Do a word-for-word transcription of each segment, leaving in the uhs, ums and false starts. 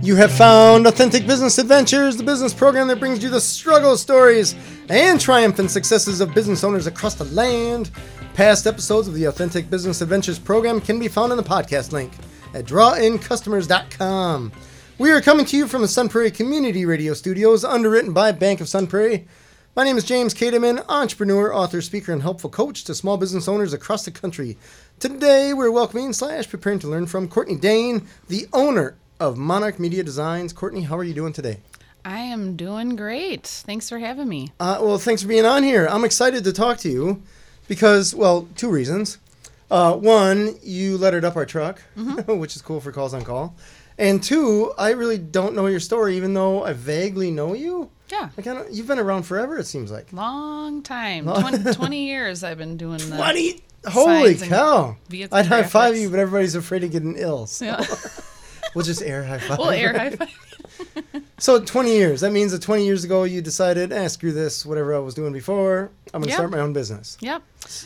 You have found Authentic Business Adventures, the business program that brings you the struggle stories and triumphant successes of business owners across the land. Past episodes of the Authentic Business Adventures program can be found in the podcast link at draw in customers dot com. We are coming to you from the Sun Prairie Community Radio Studios, underwritten by Bank of Sun Prairie. My name is James Kademan, entrepreneur, author, speaker, and helpful coach to small business owners across the country. Today, we're welcoming slash preparing to learn from Courtney Dane, the owner of Monarch Media Designs. Courtney, how are you doing today? I am doing great. Thanks for having me. Uh, well, thanks for being on here. I'm excited to talk to you because, well, two reasons. Uh, one, you lettered up our truck, mm-hmm. which is cool for Calls on Call. And two, I really don't know your story, even though I vaguely know you. Yeah. I kinda, you've been around forever, it seems like. Long time. Long. twenty, twenty years I've been doing the twenty? Holy cow. I'd high five you, but everybody's afraid of getting ill. So. Yeah. We'll just air high five. We'll air high five. So twenty years. That means that twenty years ago you decided, eh, screw this, whatever I was doing before, I'm going to yep. start my own business. Yep.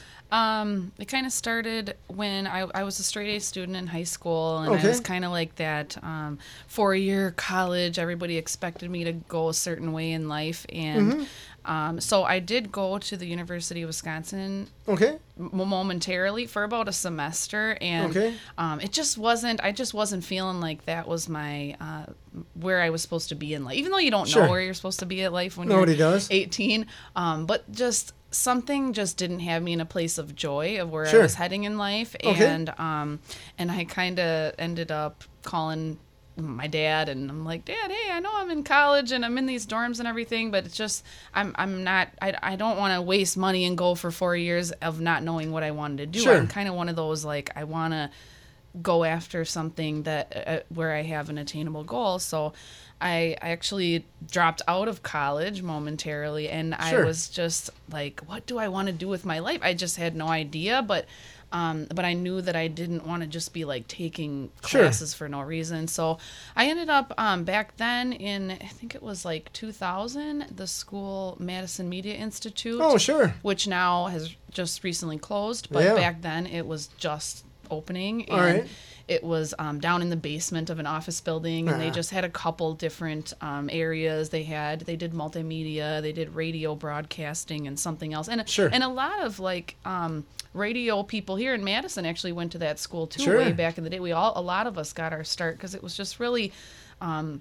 Um, it kind of started when I, I was a straight A student in high school, and okay. I was kind of like that um, four-year college. Everybody expected me to go a certain way in life, and mm-hmm. um, so I did go to the University of Wisconsin okay. m- momentarily for about a semester, and okay. um, it just wasn't, I just wasn't feeling like that was my, uh, where I was supposed to be in life, even though you don't sure. know where you're supposed to be in life when Nobody you're does. eighteen, um, but just something just didn't have me in a place of joy of where sure. I was heading in life. Okay. And um, and I kind of ended up calling my dad, and I'm like, Dad, hey, I know I'm in college and I'm in these dorms and everything, but it's just, I'm I'm not, I, I don't want to waste money and go for four years of not knowing what I wanted to do. Sure. I'm kind of one of those, like, I want to go after something that uh, where I have an attainable goal. So I, I actually dropped out of college momentarily, and sure. I was just like, what do I want to do with my life? I just had no idea, but um, but I knew that I didn't want to just be like taking classes sure. for no reason. So I ended up um, back then in, I think it was like two thousand, the school Madison Media Institute. Oh, sure. Which now has just recently closed, but yeah. back then it was just opening, and all right. it was um, down in the basement of an office building, and uh-huh. they just had a couple different um, areas. They had they did multimedia, they did radio broadcasting, and something else, and sure. and a lot of like um, radio people here in Madison actually went to that school too. Sure. Way back in the day, we all a lot of us got our start because it was just really um,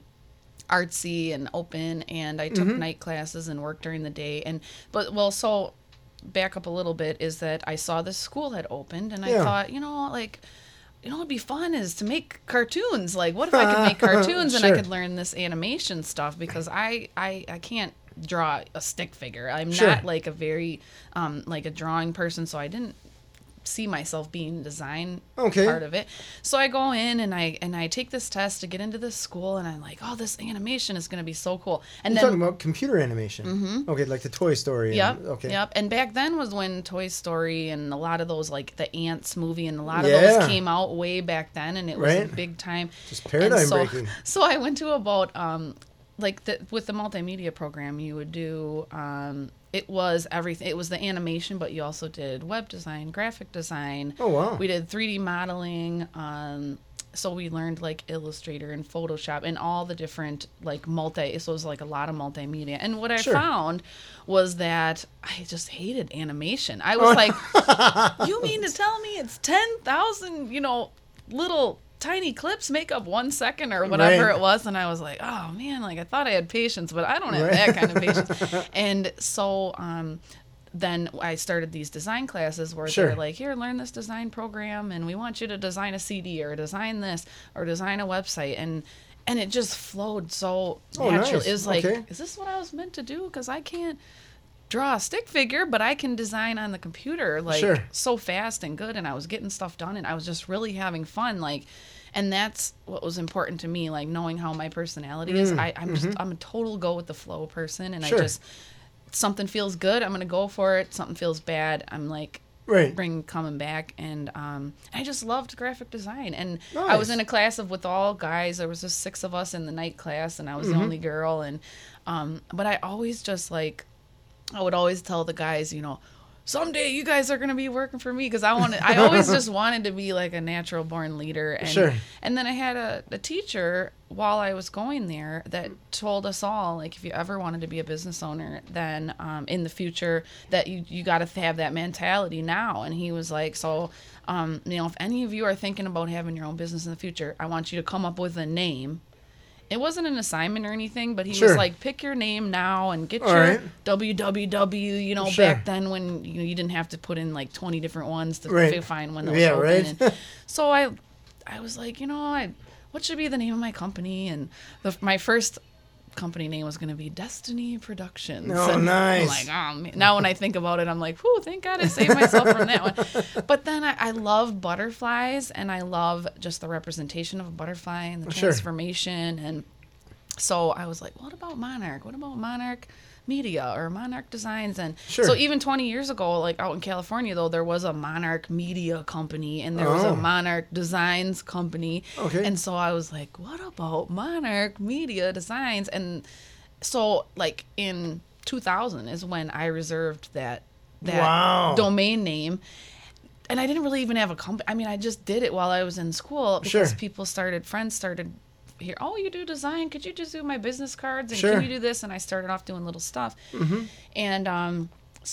artsy and open. And I took mm-hmm. night classes and worked during the day. And but well, so back up a little bit is that I saw this school had opened, and I yeah. thought, you know, like, you know, what'd be fun is to make cartoons. Like, what if I could make cartoons sure. and I could learn this animation stuff? Because I, I, I can't draw a stick figure. I'm sure. not like a very, um, like a drawing person. So I didn't see myself being design okay. part of it. So I go in and I and I take this test to get into this school, and I'm like, oh, this animation is going to be so cool. And You're then talking about computer animation. Mm-hmm. Okay, like the Toy Story. Yep. And, okay. Yep. And back then was when Toy Story and a lot of those, like the Ants movie and a lot of yeah. those came out way back then, and it was right. a big time. Just paradigm so, breaking. So I went to about um like the with the multimedia program, you would do um it was everything. It was the animation, but you also did web design, graphic design. Oh, wow. We did three D modeling. Um, so we learned like Illustrator and Photoshop and all the different like multi. So it was like a lot of multimedia. And what I sure. found was that I just hated animation. I was like, you mean to tell me it's ten thousand, you know, little tiny clips make up one second or whatever right. it was? And I was like, oh man, like I thought I had patience, but I don't have right. that kind of patience. And so um then I started these design classes where sure. they're like, here, learn this design program, and we want you to design a C D or design this or design a website. And and it just flowed so oh, naturally. Nice. It was like, okay. is this what I was meant to do? Because I can't draw a stick figure, but I can design on the computer like sure. so fast and good, and I was getting stuff done, and I was just really having fun, like. And that's what was important to me, like knowing how my personality is. Mm, I, I'm mm-hmm. just I'm a total go with the flow person, and sure. I just something feels good, I'm gonna go for it. Something feels bad, I'm like right. bring coming back. And um, I just loved graphic design. And nice. I was in a class of with all guys. There was just six of us in the night class, and I was mm-hmm. the only girl. And um, but I always just like I would always tell the guys, you know, someday you guys are going to be working for me, because I wanted, I always just wanted to be like a natural born leader. And, Sure. And then I had a, a teacher while I was going there that told us all, like, if you ever wanted to be a business owner, then um, in the future that you, you got to have that mentality now. And he was like, so, um, you know, if any of you are thinking about having your own business in the future, I want you to come up with a name. It wasn't an assignment or anything, but he Sure. was like, pick your name now and get All your right. W W W, you know, Sure. back then when you know, you didn't have to put in like twenty different ones to Right. find when those Yeah, open. right. And so I I was like, you know, I, what should be the name of my company? And the, my first company name was going to be Destiny Productions. Oh, and nice. I'm like, oh, man. Now when I think about it, I'm like, whew, thank God I saved myself from that one. But then I, I love butterflies, and I love just the representation of a butterfly and the Sure. transformation. And so I was like, what about Monarch? What about Monarch Media or Monarch Designs? And Sure. so even twenty years ago, like out in California, though, there was a Monarch Media company and there was Oh. a Monarch Designs company. Okay. And so I was like, what about Monarch Media Designs? And so like in two thousand is when I reserved that that Wow. domain name. And I didn't really even have a company. I mean, I just did it while I was in school because Sure. people started, friends started here. Oh, you do design? Could you just do my business cards? And Sure. can you do this? And I started off doing little stuff. Mm-hmm. And um,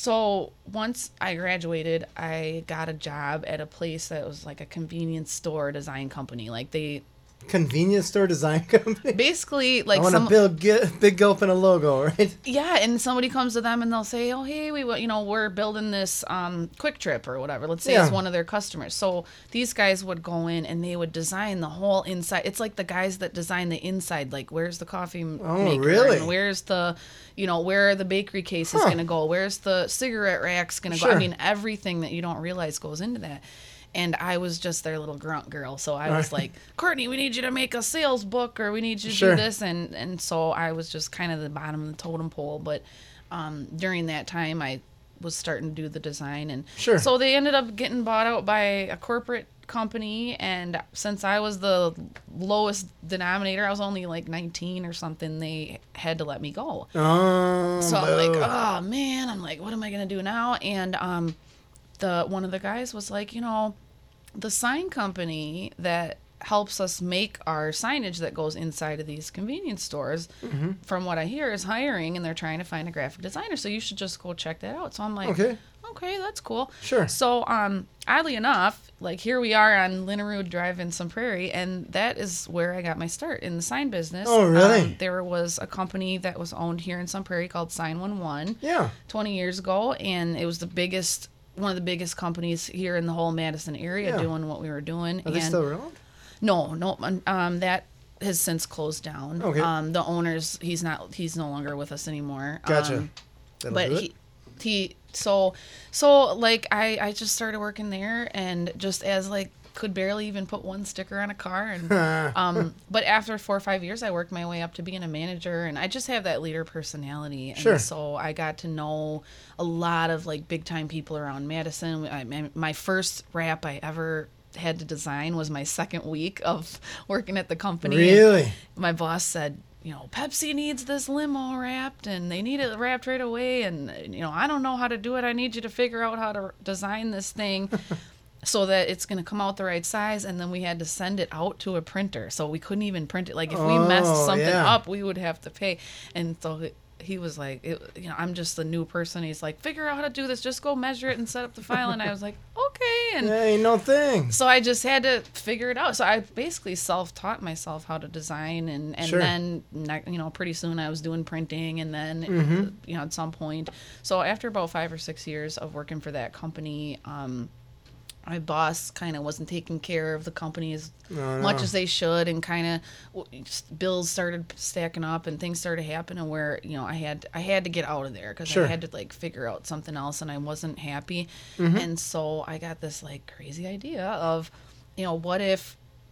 so once I graduated, I got a job at a place that was like a convenience store design company. Like they Convenience store design company. basically like I want some to build get, big gulp and a logo, right? yeah, and somebody comes to them and they'll say, "Oh, hey, we, you know, we're building this um, Quick Trip or whatever." Let's say Yeah. it's one of their customers. So these guys would go in and they would design the whole inside. It's like the guys that design the inside, like where's the coffee m- Oh, maker, really? and where's the, you know, where are the bakery cases Huh. gonna go? Where's the cigarette racks gonna go? Sure. I mean, everything that you don't realize goes into that. And I was just their little grunt girl. So I was like, Courtney, we need you to make a sales book, or we need you to Sure. do this. And, and so I was just kind of the bottom of the totem pole. But um, during that time, I was starting to do the design. And Sure. so they ended up getting bought out by a corporate company. And since I was the lowest denominator, I was only like nineteen or something, they had to let me go. Oh, So I'm like, boo. oh man, I'm like, what am I gonna do now? And um, the one of the guys was like, you know, the sign company that helps us make our signage that goes inside of these convenience stores, Mm-hmm. from what I hear, is hiring, and they're trying to find a graphic designer. So you should just go check that out. So I'm like, Okay. okay, that's cool. Sure. So um, oddly enough, like here we are on Linnerud Drive in Sun Prairie, and that is where I got my start in the sign business. Oh, really? Um, there was a company that was owned here in Sun Prairie called Sign One One. Yeah. twenty years ago, and it was the biggest, one of the biggest companies here in the whole Madison area Yeah. doing what we were doing. Are and they still around? no, no, um, that has since closed down. Okay. Um, the owners, he's not, he's no longer with us anymore. Gotcha. Um, That'll but do it. he, he, so, so like I, I just started working there, and just as like could barely even put one sticker on a car, and um, but after four or five years, I worked my way up to being a manager, and I just have that leader personality, and Sure. so I got to know a lot of like big time people around Madison. I, my- my first wrap I ever had to design was my second week of working at the company. and Really? my boss said, you know, Pepsi needs this limo wrapped, and they need it wrapped right away. And, you know, I don't know how to do it. I need you to figure out how to design this thing so that it's going to come out the right size. And then we had to send it out to a printer. So we couldn't even print it. Like if we Oh, messed something yeah. up, we would have to pay. And so it, he was like, it, you know, I'm just a new person. He's like, figure out how to do this. Just go measure it and set up the file. And I was like, okay. And Hey, no thing. so I just had to figure it out. So I basically self-taught myself how to design, and, and Sure. then, ne- you know, pretty soon I was doing printing, and then, Mm-hmm. you know, at some point. So after about five or six years of working for that company, um, my boss kind of wasn't taking care of the company as Oh, much no. as they should, and kind of bills started stacking up and things started happening where, you know, I had I had to get out of there because Sure. I had to like figure out something else, and I wasn't happy. Mm-hmm. And so I got this like crazy idea of, you know, what if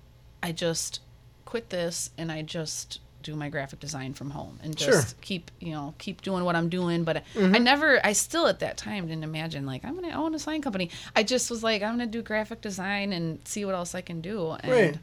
I just quit this and I just do my graphic design from home and just Sure. keep, you know, keep doing what I'm doing. But Mm-hmm. I never, I still at that time didn't imagine like I'm going to own a sign company. I just was like, I'm going to do graphic design and see what else I can do. And Right.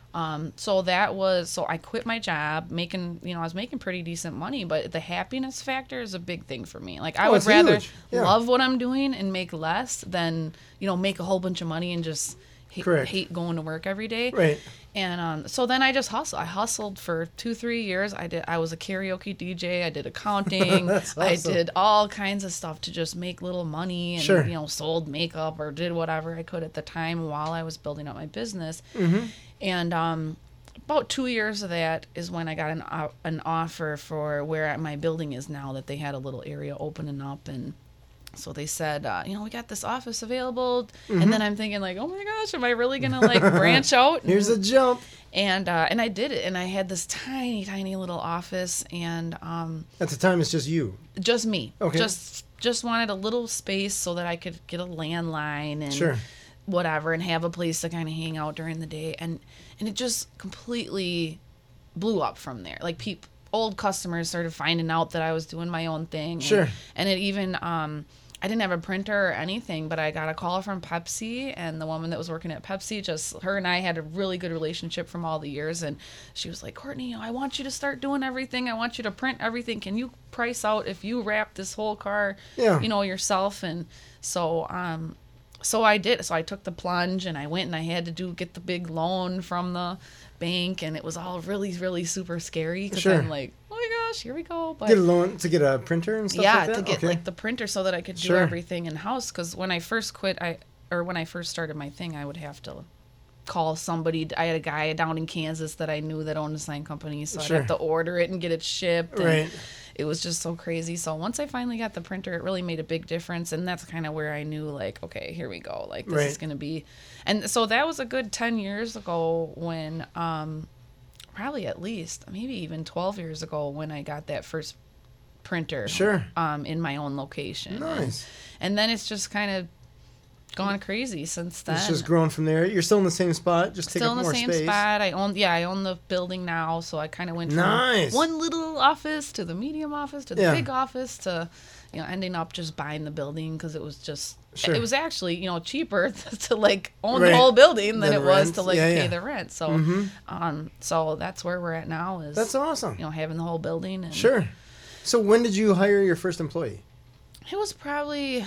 Um, so that was, so I quit my job making, you know, I was making pretty decent money, but the happiness factor is a big thing for me. Like I Oh, would it's rather huge. Yeah. love what I'm doing and make less than, you know, make a whole bunch of money and just hate, Correct. hate going to work every day. Right. And um, so then I just hustled. I hustled for two, three years. I did. I was a karaoke D J. I did accounting. That's I awesome. did all kinds of stuff to just make little money, and Sure. you know, sold makeup or did whatever I could at the time while I was building up my business. Mm-hmm. And um, about two years of that is when I got an o- an offer for where my building is now. That they had a little area opening up, and so they said, uh, you know, we got this office available. Mm-hmm. And then I'm thinking like, oh my gosh, am I really gonna like branch out? Here's a jump. And uh, and I did it, and I had this tiny, tiny little office, and um, At the time, it's just you. just me. Okay. Just just wanted a little space so that I could get a landline and Sure. whatever, and have a place to kind of hang out during the day, and and it just completely blew up from there. Like people, old customers started finding out that I was doing my own thing. And, Sure. And it even um. I didn't have a printer or anything, but I got a call from Pepsi, and the woman that was working at Pepsi, just her and I had a really good relationship from all the years, and she was like, Courtney, you know, I want you to start doing everything. I want you to print everything. Can you price out if you wrap this whole car, Yeah. you know, yourself? And so, um, so I did. So I took the plunge, and I went, and I had to do get the big loan from the bank, and it was all really, really super scary because Sure. I'm like, oh my gosh, here we go. But Get a loan to get a printer and stuff yeah, like that? to get Okay. like the printer so that I could do Sure. everything in house. Because when I first quit, I or when I first started my thing, I would have to call somebody. I had a guy down in Kansas that I knew that owned a sign company, so Sure. I'd have to order it and get it shipped. And Right. it was just so crazy. So once I finally got the printer, it really made a big difference, and that's kind of where I knew, like, okay, here we go. Like this Right. is gonna be, and so that was a good ten years ago when, um, probably at least maybe even twelve years ago when I got that first printer. Sure. Um, in my own location. Nice. And, and then it's just kind of gone crazy since then. It's just grown from there. You're still in the same spot, just take Still up in the more same space. spot. I own, yeah, I own the building now, so I kind of went from Nice. one little office to the medium office to the Yeah. big office to, you know, ending up just buying the building because it was just, Sure. it was actually, you know, cheaper to like own Right. the whole building than Than it was rent. to like Yeah, pay yeah. the rent. So, Mhm. um, so that's where we're at now is, That's awesome. you know, having the whole building. And Sure. So when did you hire your first employee? It was probably,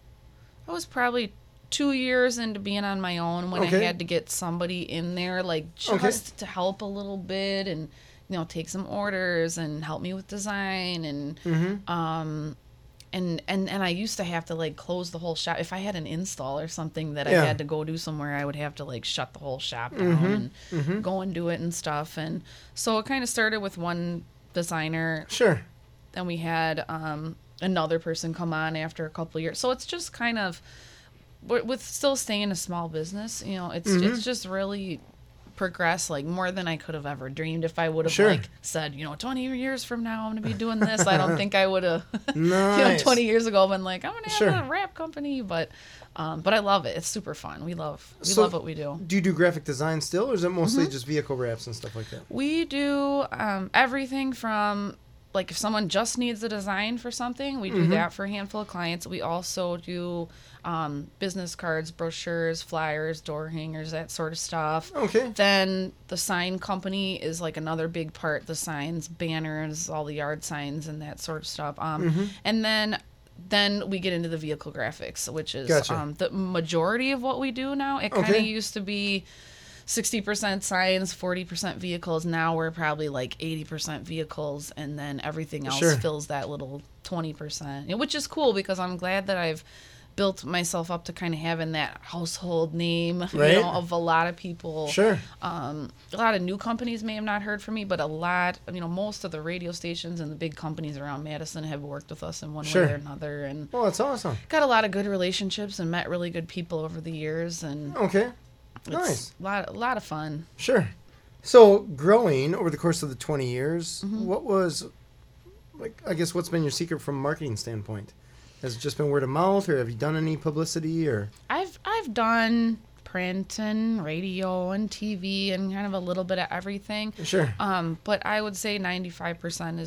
I was probably two years into being on my own when Okay. I had to get somebody in there, like just Okay. to help a little bit and, you know, take some orders and help me with design and, Mm-hmm. um, and, and, and I used to have to like close the whole shop. If I had an install or something that Yeah. I had to go do somewhere, I would have to like shut the whole shop down Mhm. and Mm-hmm. go and do it and stuff. And so it kind of started with one designer. Sure. Then we had um, another person come on after a couple of years. So it's just kind of, wi- with still staying a small business, you know, it's Mhm. it's just really progressed like more than I could have ever dreamed. If I would have Sure. like said, you know, twenty years from now I'm gonna be doing this, I don't think I would have. You know, Nice. twenty years ago been like I'm gonna have Sure. a rap company, but um, but I love it. It's super fun. We love we So- love what we do. Do you do graphic design still, or is it mostly Mm-hmm. just vehicle wraps and stuff like that? We do um, everything from, like, if someone just needs a design for something, we do Mhm. that for a handful of clients. We also do um, business cards, brochures, flyers, door hangers, that sort of stuff. Okay. Then the sign company is like another big part. The signs, banners, all the yard signs, and that sort of stuff. Um, Mhm. And then then we get into the vehicle graphics, which is Gotcha. um, the majority of what we do now. It kind of Okay. used to be sixty percent signs, forty percent vehicles. Now we're probably like eighty percent vehicles, and then everything else Sure. fills that little twenty percent, you know, which is cool because I'm glad that I've built myself up to kind of having that household name, Right. you know, of a lot of people. Sure. Um, a lot of new companies may have not heard from me, but a lot, you know, most of the radio stations and the big companies around Madison have worked with us in one Sure. way or another, and Well, that's awesome. got a lot of good relationships and met really good people over the years, and Okay. it's Nice. a lot, a lot of fun. Sure. So growing over the course of the twenty years, Mm-hmm. what was, like, I guess what's been your secret from a marketing standpoint? Has it just been word of mouth, or have you done any publicity, or? I've I've done print and radio and T V and kind of a little bit of everything. Sure. Um, but I would say ninety-five percent is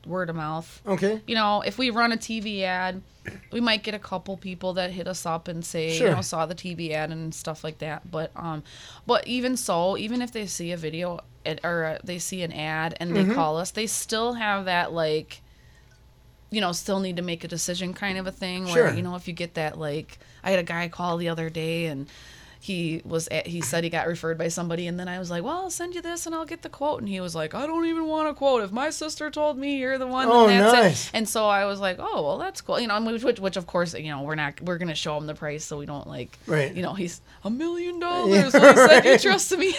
word of mouth. Okay. You know, if we run a T V ad, we might get a couple people that hit us up and say, Sure. you know, saw the T V ad and stuff like that. But um, but even so, even if they see a video ad, or uh, they see an ad and they Mm-hmm. call us, they still have that like, you know, still need to make a decision kind of a thing. Where Sure. you know, if you get that like, I had a guy call the other day and. He was at, he said he got referred by somebody, and then I was like, well, I'll send you this and I'll get the quote. And he was like, I don't even want a quote. If my sister told me you're the one, Oh, then that's nice. it. And so I was like, oh, well, that's cool. You know, which, which, which of course, you know, we're not, we're going to show him the price so we don't like, Right. you know, he's a million dollars. So he said, you trust me.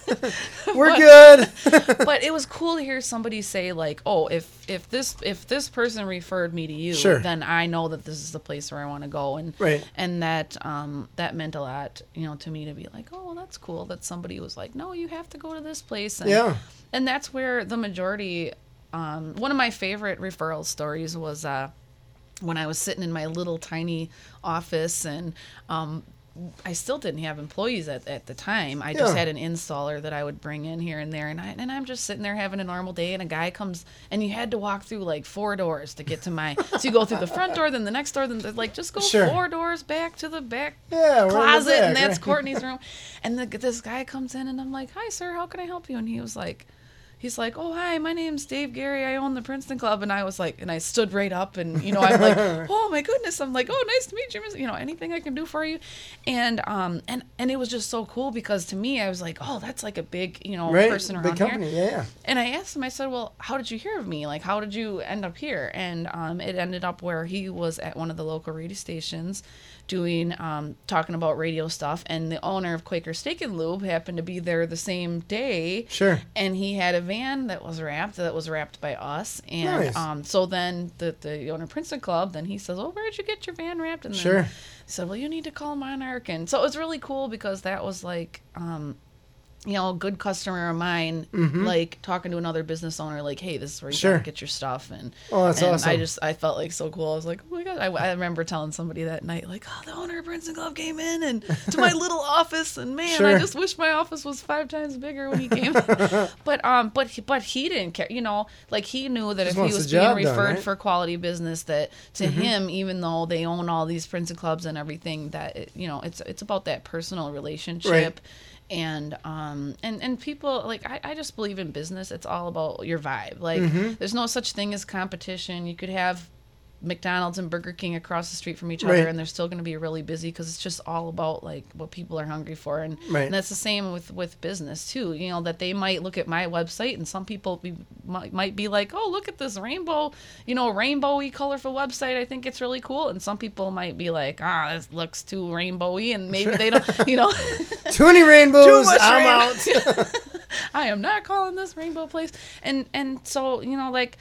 We're But- good. But it was cool to hear somebody say like, oh, if if this if this person referred me to you, Sure. then I know that this is the place where I want to go. And Right. and that um that meant a lot, you know, to me, to be like, oh, well, that's cool that somebody was like, no, you have to go to this place. And, Yeah. and that's where the majority, um, one of my favorite referral stories was uh, when I was sitting in my little tiny office, and um, I still didn't have employees at, at the time. I just Yeah. had an installer that I would bring in here and there, and I and I'm just sitting there having a normal day, and a guy comes, and you had to walk through like four doors to get to my. So you go through the front door, then the next door, then the, like just go Sure. four doors back to the back Yeah, we're in the closet, and back, that's right. Courtney's room. And the, this guy comes in, and I'm like, "Hi, sir, how can I help you?" And he was like. He's like, oh, hi, my name's Dave Gary. I own the Princeton Club. And I was like, and I stood right up, and, you know, I'm like, oh, my goodness. I'm like, oh, nice to meet you. You know, anything I can do for you. And um, and, and it was just so cool because to me, I was like, oh, that's like a big, you know, Right. person around Big company. here. Yeah, yeah. And I asked him, I said, well, how did you hear of me? Like, how did you end up here? And um, it ended up where he was at one of the local radio stations doing, um, talking about radio stuff. And the owner of Quaker Steak and Lube happened to be there the same day. Sure. And he had a van that was wrapped, that was wrapped by us. And Nice. um, so then the, the owner of Princeton Club, then he says, oh, where'd you get your van wrapped? And then Sure. he said, well, you need to call Monarch. And so it was really cool because that was like, um, you know, a good customer of mine, like talking to another business owner, like, hey, this is where you Sure. gotta get your stuff. And Oh, that's and awesome. I just, I felt like so cool. I was like, oh my God. I, I remember telling somebody that night, like, oh, the owner of Princeton Club came in and to my little office, and man, Sure. I just wish my office was five times bigger when he came. but um, but he, but he didn't care, you know, like he knew that Just if he wants was the being job done, referred right? for quality business, that to him, even though they own all these Princeton Clubs and everything, that it, you know, it's it's about that personal relationship. Right. And um and and people, like, I, I just believe in business, it's all about your vibe. Like Mm-hmm. there's no such thing as competition. You could have McDonald's and Burger King across the street from each Right. other, and they're still going to be really busy because it's just all about like what people are hungry for. And, Right. and that's the same with with business too, you know, that they might look at my website, and some people be, might, might be like, oh, look at this rainbow, you know, rainbowy colorful website, I think it's really cool. And some people might be like, ah, this looks too rainbowy, and maybe they don't, you know. Too many rainbows. much I'm rainbow. out. I am not calling this rainbow place. And and so, you know, like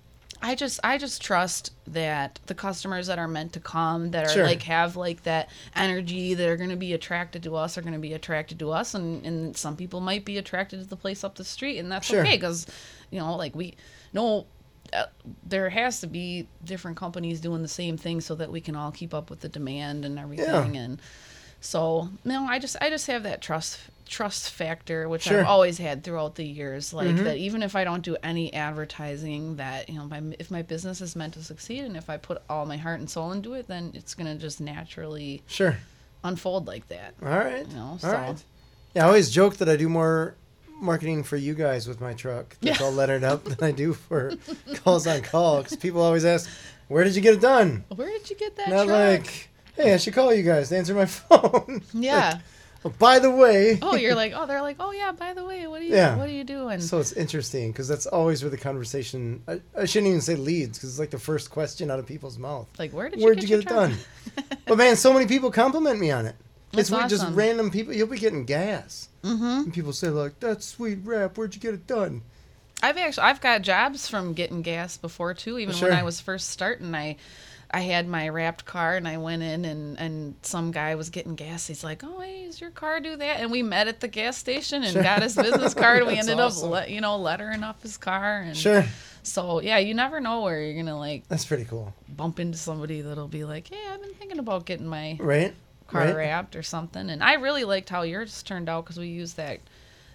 I just I just trust that the customers that are meant to come, that are Sure. like have like that energy, that are going to be attracted to us, are going to be attracted to us. And and some people might be attracted to the place up the street, and that's Sure. okay, because, you know, like we no uh, there has to be different companies doing the same thing so that we can all keep up with the demand and everything. Yeah. And so, no, I just I just have that trust trust factor, which Sure. I've always had throughout the years. Like Mhm. that, even if I don't do any advertising, that, you know, my, if my business is meant to succeed, and if I put all my heart and soul into it, then it's gonna just naturally Sure. unfold like that. All right. You know, All so- right. Yeah, I always joke that I do more marketing for you guys with my truck that's Yeah. all lettered up than I do for calls on call, because people always ask, where did you get it done? Where did you get that Not truck? like, hey, I should call you guys to answer my phone. Yeah. Oh, by the way. Oh, you're like, oh, they're like, oh yeah, by the way, what are you, Yeah. what are you doing? So it's interesting because that's always where the conversation, I, I shouldn't even say leads, because it's like the first question out of people's mouth. Like, where did you Where'd get, you your get it truck? done? But man, so many people compliment me on it. That's It's weird, just awesome. random people. You'll be getting gas. Mm-hmm. And people say like, that's sweet rap. Where'd you get it done? I've actually I've got jobs from getting gas before too. Even Sure. when I was first starting, I I had my wrapped car, and I went in, and, and some guy was getting gas. He's like, oh, hey, does your car do that? And we met at the gas station and Sure. got his business card. And we That's ended awesome. up, le- you know, lettering up his car. And Sure. So yeah, you never know where you're gonna like That's pretty cool. bump into somebody that'll be like, hey, I've been thinking about getting my Right? car right? wrapped or something. And I really liked how yours turned out, because we used that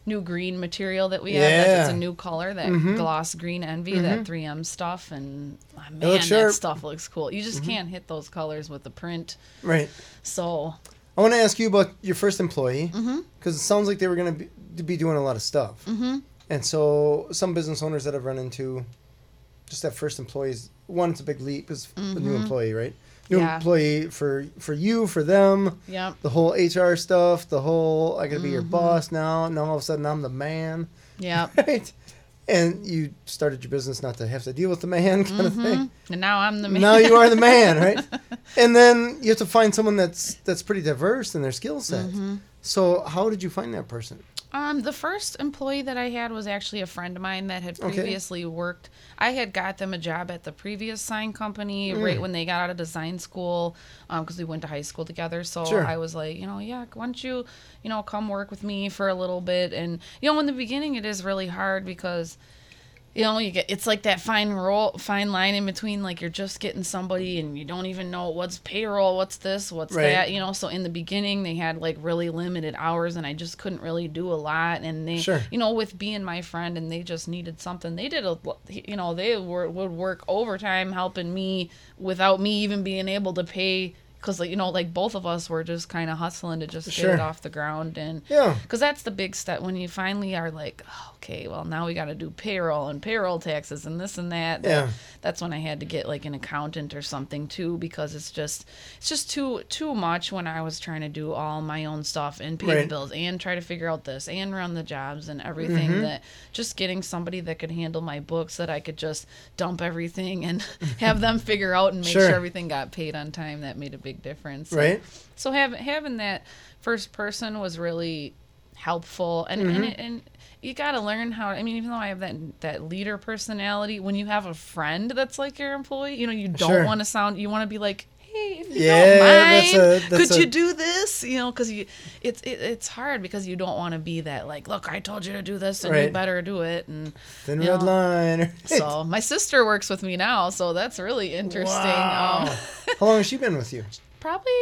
new green material that we have. That's Yeah. it's a new color, that Mhm. gloss green envy, Mhm. that three M stuff, and oh, man, looks that sharp. stuff looks cool. You just Mhm. can't hit those colors with the print. Right. So, I want to ask you about your first employee, because mm-hmm, it sounds like they were going to be, to be doing a lot of stuff. mm-hmm, And so some business owners that I've run into, just that first employees, one, it's a big leap because a new Mhm. employee, right? New Yeah. employee for for you, for them, yep, the whole H R stuff, the whole, I got to be your Mhm. boss now. Now all of a sudden I'm the man, yep. right? And you started your business not to have to deal with the man kind of Mhm. thing. And now I'm the man. Now you are the man, right? And then you have to find someone that's that's pretty diverse in their skill set. Mhm. So how did you find that person? Um, the first employee that I had was actually a friend of mine that had Okay. previously worked. I had got them a job at the previous sign company Mm. right when they got out of design school, um, because we went to high school together. So Sure. I was like, you know, yeah, why don't you, you know, come work with me for a little bit? And you know, in the beginning, it is really hard because, you know, you get it's like that fine roll, fine line in between. Like you're just getting somebody, and you don't even know what's payroll, what's this, what's Right. that. You know, so in the beginning, they had like really limited hours, and I just couldn't really do a lot. And they, Sure. you know, with being my friend, and they just needed something. They did a, you know, they were would work overtime helping me without me even being able to pay. Because, like, you know, like both of us were just kind of hustling to just Sure. get it off the ground. And Yeah. because that's the big step when you finally are like, oh, okay, well, now we got to do payroll and payroll taxes and this and that. Yeah. That's when I had to get like an accountant or something too, because it's just it's just too too much when I was trying to do all my own stuff and pay Right. the bills and try to figure out this and run the jobs and everything. Mhm. That just getting somebody that could handle my books, that I could just dump everything and have them figure out and make Sure. sure everything got paid on time. That made a big difference. Right. So having having that first person was really helpful, and Mhm. and, it, and you got to learn how. I mean, even though I have that that leader personality, when you have a friend that's like your employee, you know, you don't Sure. want to sound. You want to be like, hey, if you Yeah, don't that's mind, a- that's could a- you do this? You know, because you it's it, it's hard because you don't want to be that like, look, I told you to do this, and you Right. better do it. And Thin you red know, line. so my sister works with me now, so that's really interesting. Wow. Um, How long has she been with you? probably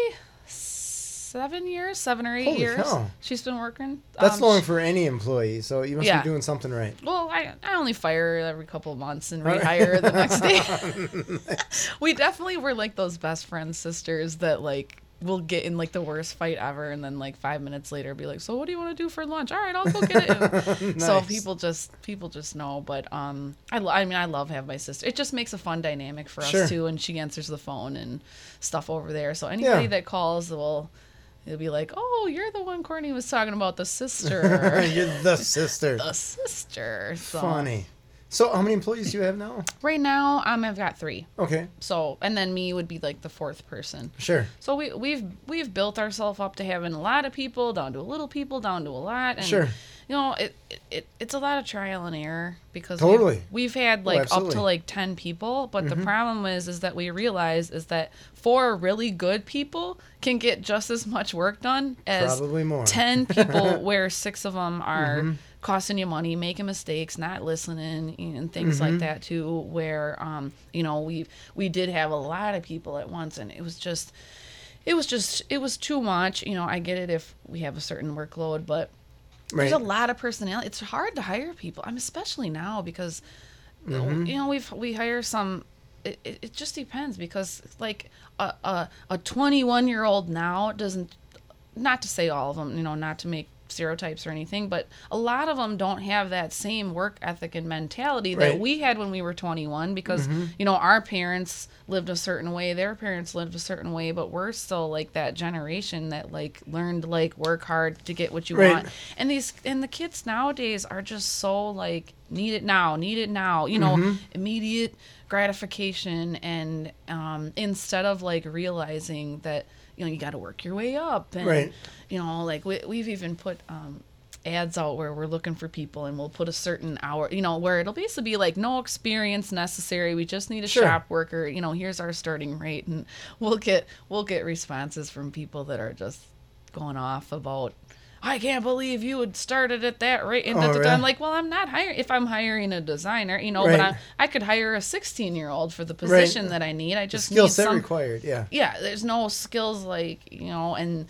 seven years, seven or eight Holy years. cow. She's been working. That's Um, long sh- for any employee, so you must Yeah. be doing something right. Well, I, I only fire her every couple of months and Right. rehire her the next day. We definitely were like those best friend sisters that like will get in like the worst fight ever, and then like five minutes later be like, so what do you want to do for lunch? All right, I'll go get it. So Nice. people just people just know. But um, I, lo- I mean I love having my sister. It just makes a fun dynamic for us Sure. too, and she answers the phone and stuff over there. So anybody Yeah. that calls will. It'll be like, oh, you're the one Courtney was talking about, the sister. You're the sister. The sister. So Funny. So how many employees do you have now? right now, um, I've got three. Okay, So, and then me would be like the fourth person. sure. So we we've we've built ourselves up to having a lot of people down to a little people down to a lot, and Sure. you know it, it, it it's a lot of trial and error because Totally. we've, we've had Oh, like up absolutely. to like ten people, but Mhm. the problem is is that we realize is that four really good people can get just as much work done as Probably more. ten people where six of them are Mhm. costing you money, making mistakes, not listening, and things like Mhm. that too. Where um, you know, we we did have a lot of people at once, and it was just, it was just, it was too much. You know, I get it if we have a certain workload, but Right. there's a lot of personnel. It's hard to hire people. I'm especially now because Mhm. you know we've we hire some. It, it, it just depends because like a a a twenty-one year old now doesn't. Not to say all of them, you know, not to make stereotypes or anything, but a lot of them don't have that same work ethic and mentality that Right. we had when we were twenty-one because Mhm. you know our parents lived a certain way, their parents lived a certain way, but we're still like that generation that like learned like work hard to get what you Right. want. And these and the kids nowadays are just so like need it now, need it now, you know, Mhm. immediate gratification, and um, instead of like realizing that you know you got to work your way up, and Right. you know like we, we've even put um, ads out where we're looking for people, and we'll put a certain hour, you know, where it'll basically be like no experience necessary, we just need a Sure. shop worker, you know, here's our starting rate, and we'll get we'll get responses from people that are just going off about, I can't believe you had started at that rate. And Oh, da, da, da. really? I'm like, well, I'm not hiring. If I'm hiring a designer, you know, Right. but I, I could hire a sixteen year old for the position that I need. I The just skill need set some. required, yeah. Yeah, there's no skills like you know, and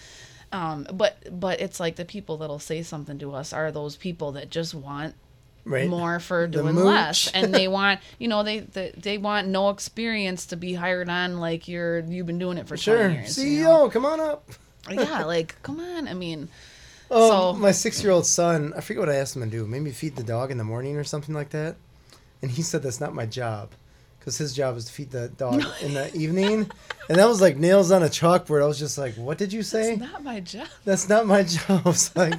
Um, but but it's like the people that'll say something to us are those people that just want Right. more for The doing mooch. less, and they want, you know, they, they they want no experience to be hired on like you're you've been doing it for Sure. twenty years. C E O, you know? come on up. Yeah, like come on. I mean, Oh, So- my six-year-old son, I forget what I asked him to do. Maybe feed the dog in the morning or something like that. And he said that's not my job, because his job is to feed the dog in the evening. And that was like nails on a chalkboard. I was just like, what did you say? it's not my job. That's not my job. It's like,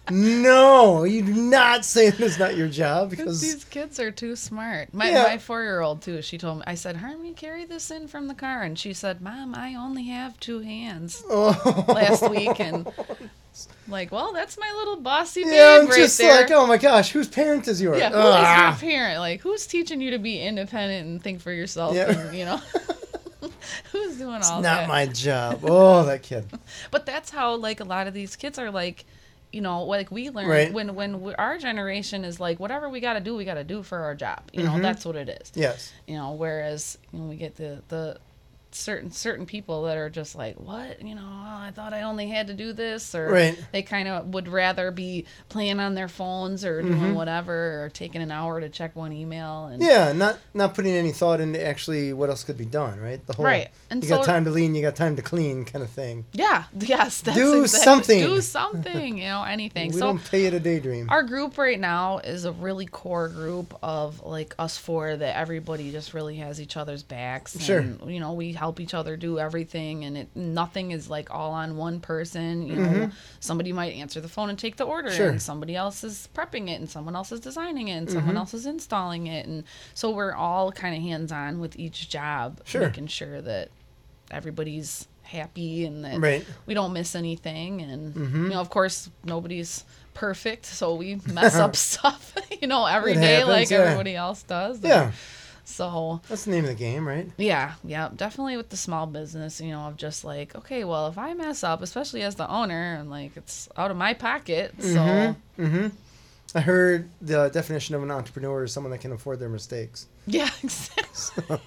no, you do not say that's not your job, because These kids are too smart. My Yeah. my four year old too. She told me. I said, Harmony, carry this in from the car, and she said, Mom, I only have two hands. oh. Last week, and like, well, that's my little bossy yeah, babe I'm right just there. like, oh my gosh, whose parent is yours? Yeah, who Ah. is your parent? Like, who's teaching you to be independent and think for yourself? Yeah. And, you know, who's doing all Not that? my job. Oh, that kid. But that's how like a lot of these kids are like, you know, like we learn Right. when when we, our generation is like, whatever we got to do, we got to do for our job. You know, Mhm. that's what it is. Yes. You know, whereas you know, we get the the certain certain people that are just like, what, you know, oh, I thought I only had to do this, or Right. they kind of would rather be playing on their phones or doing Mhm. whatever, or taking an hour to check one email. And Yeah, not not putting any thought into actually what else could be done, right? The whole Right. And you so- got time to lean, you got time to clean kind of thing. yeah, yes, that's Do exactly- something. do something, you know, anything. We so don't pay you to daydream. our group right now is a really core group of like us four that everybody just really has each other's backs. And, Sure. you know, we help each other do everything, and it nothing is like all on one person. You know, Mhm. somebody might answer the phone and take the order, Sure. and somebody else is prepping it, and someone else is designing it, and someone Mhm. else is installing it, and so we're all kind of hands on with each job, Sure. making sure that everybody's happy and that Right. we don't miss anything. And Mhm. you know, of course, nobody's perfect, so we mess up stuff, you know, every It day happens, like yeah. everybody else does. Yeah. So That's the name of the game, right? yeah, yeah, definitely with the small business, you know, of just like, okay, well, if I mess up, especially as the owner, and like it's out of my pocket, so Mm-hmm. Mm-hmm. I heard the definition of an entrepreneur is someone that can afford their mistakes. yeah, exactly.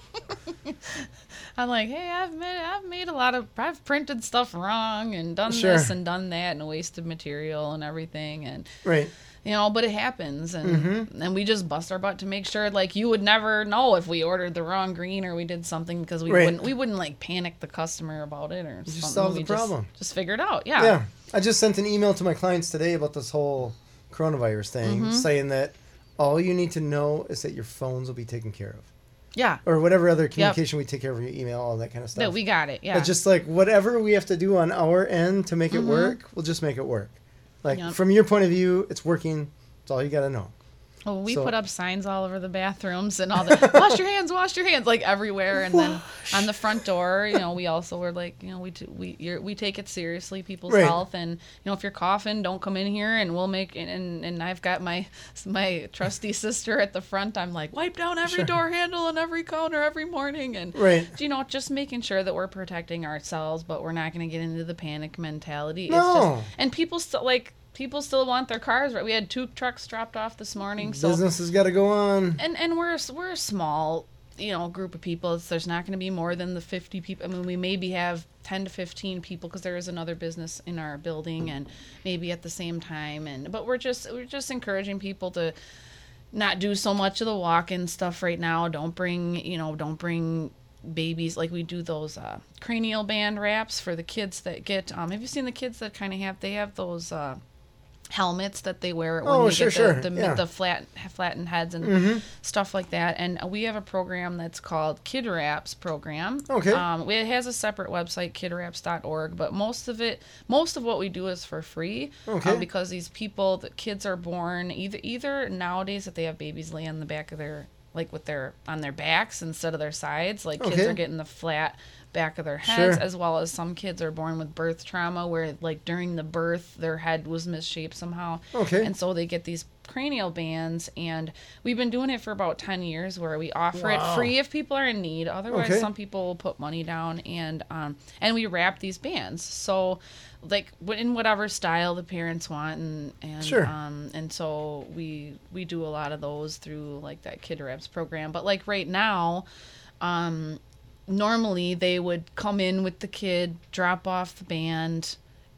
I'm like, hey, I've made I've made a lot of I've printed stuff wrong and done Sure. this and done that and wasted material and everything, and Right. you know, but it happens, and Mhm. and we just bust our butt to make sure, like, you would never know if we ordered the wrong green or we did something, because we Right. wouldn't we wouldn't like panic the customer about it or just something. solve the We problem. Just, just figure it out. Yeah. Yeah. I just sent an email to my clients today about this whole coronavirus thing, Mhm. saying that all you need to know is that your phones will be taken care of. Yeah. Or whatever other communication we take care of, your email, all that kind of stuff. No, we got it. Yeah. But just like whatever we have to do on our end to make it Mhm. work, we'll just make it work. Like Yep. from your point of view, it's working. That's all you got to know. Well, we So- put up signs all over the bathrooms and all that. Wash your hands, wash your hands, like everywhere. And then on the front door, you know, we also were like, you know, we t- we you're, we take it seriously, people's Right. health, and you know, if you're coughing, don't come in here, and we'll make. And and, and I've got my my trusty sister at the front. I'm like, wipe down every Sure. door handle and every counter every morning, and Right. you know, just making sure that we're protecting ourselves, but we're not going to get into the panic mentality. It's No. just, and people still like. People still want their cars. Right? We had two trucks dropped off this morning. So Business has got to go on. and and we're we're a small, you know, group of people. It's, there's not going to be more than the fifty people. I mean, we maybe have ten to fifteen people, because there is another business in our building, and maybe at the same time. And but we're just we're just encouraging people to not do so much of the walk-in stuff right now. Don't bring you know don't bring babies. Like, we do those uh, cranial band wraps for the kids that get. Um, have you seen the kids that kind of have? They have those. Uh, helmets that they wear when Oh, they sure, get sure. the, the, Yeah. the flat flattened heads and Mhm. stuff like that. And we have a program that's called Kid Wraps program. Okay. Um, it has a separate website, kid wraps dot org, but most of it, most of what we do is for free. Okay. Um, because these people, the kids are born either either nowadays that they have babies lay on the back of their, like with their on their backs instead of their sides. Like, kids Okay. are getting the flat back of their heads, Sure. as well as some kids are born with birth trauma where, like, during the birth their head was misshaped somehow. Okay. And so they get these cranial bands, and we've been doing it for about ten years, where we offer Wow. it free if people are in need. Otherwise, Okay. some people will put money down, and um and we wrap these bands. So, like, wh- in whatever style the parents want, and and Sure. um and so we we do a lot of those through like that Kid Wraps program. But like right now, um normally they would come in with the kid, drop off the band,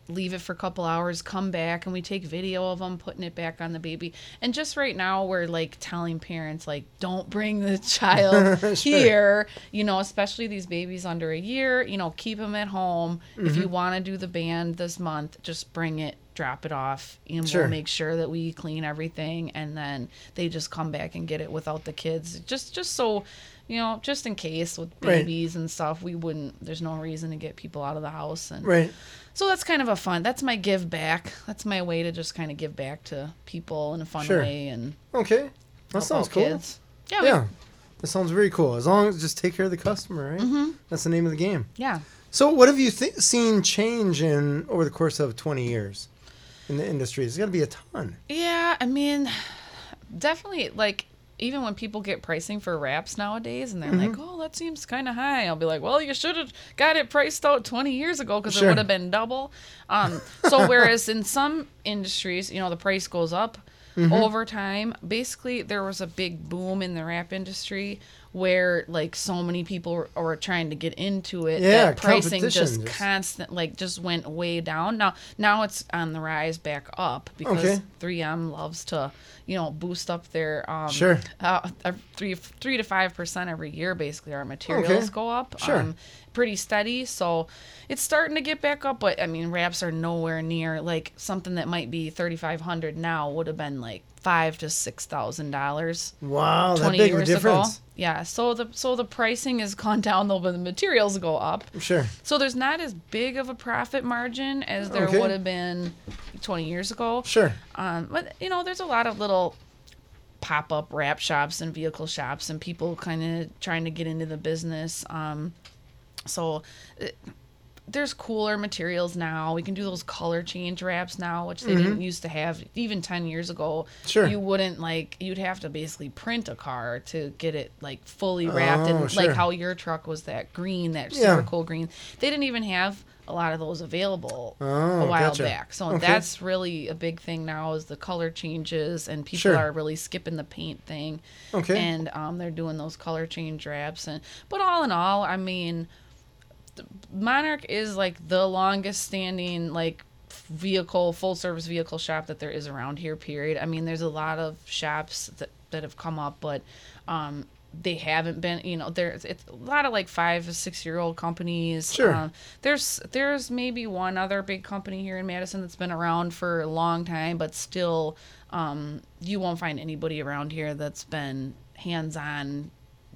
leave it for a couple hours, come back, and we take video of them putting it back on the baby. And just right now, we're like telling parents, like, don't bring the child Sure. here, you know, especially these babies under a year, you know, keep them at home. Mm-hmm. If you want to do the band this month, just bring it, drop it off, and Sure. we'll make sure that we clean everything, and then they just come back and get it without the kids. Just, just so, you know, just in case with babies right. and stuff, we wouldn't, there's no reason to get people out of the house. And right. So that's kind of a fun, that's my give back. That's my way to just kind of give back to people in a fun sure. way. And okay. That sounds cool. Kids. Yeah. Yeah. We, that sounds very cool. As long as just take care of the customer, right? Mm-hmm. That's the name of the game. Yeah. So what have you th- seen change in over the course of twenty years in the industry? There's got to be a ton. Yeah. I mean, definitely, like, even when people get pricing for wraps nowadays and they're mm-hmm. like, oh, that seems kind of high, I'll be like, well, you should have got it priced out twenty years ago because sure. it would have been double. Um, so whereas in some industries, you know, the price goes up mm-hmm. over time. Basically, there was a big boom in the wrap industry where like so many people were, were trying to get into it. Yeah, that pricing just, just constant, like just went way down. Now, now it's on the rise back up because okay. three M loves to, you know, boost up their um, sure uh, three three to five percent every year. Basically, our materials okay. go up. Sure. Um, pretty steady, so it's starting to get back up. But I mean, wraps are nowhere near like something that might be thirty five hundred now would have been like five to six thousand dollars. Wow, that big of a difference. Ago. Yeah, so the so the pricing has gone down though, but the materials go up. Sure. So there's not as big of a profit margin as there okay. would have been twenty years ago. Sure. Um, but you know, there's a lot of little pop-up wrap shops and vehicle shops and people kind of trying to get into the business. Um, so. It, There's cooler materials now. We can do those color change wraps now, which they mm-hmm. didn't used to have even ten years ago. Sure. You wouldn't like, you'd have to basically print a car to get it like fully wrapped. Oh, and sure. like how your truck was that green, that yeah. super cool green. They didn't even have a lot of those available oh, a while gotcha. back. So okay. that's really a big thing now is the color changes and people sure. are really skipping the paint thing. Okay. And um, they're doing those color change wraps. And But all in all, I mean... Monarch is like the longest standing like vehicle full service vehicle shop that there is around here, period. I mean, there's a lot of shops that, that have come up, but um they haven't been, you know, there's it's a lot of like five or six year old companies. Sure. Um, there's there's maybe one other big company here in Madison that's been around for a long time, but still um you won't find anybody around here that's been hands on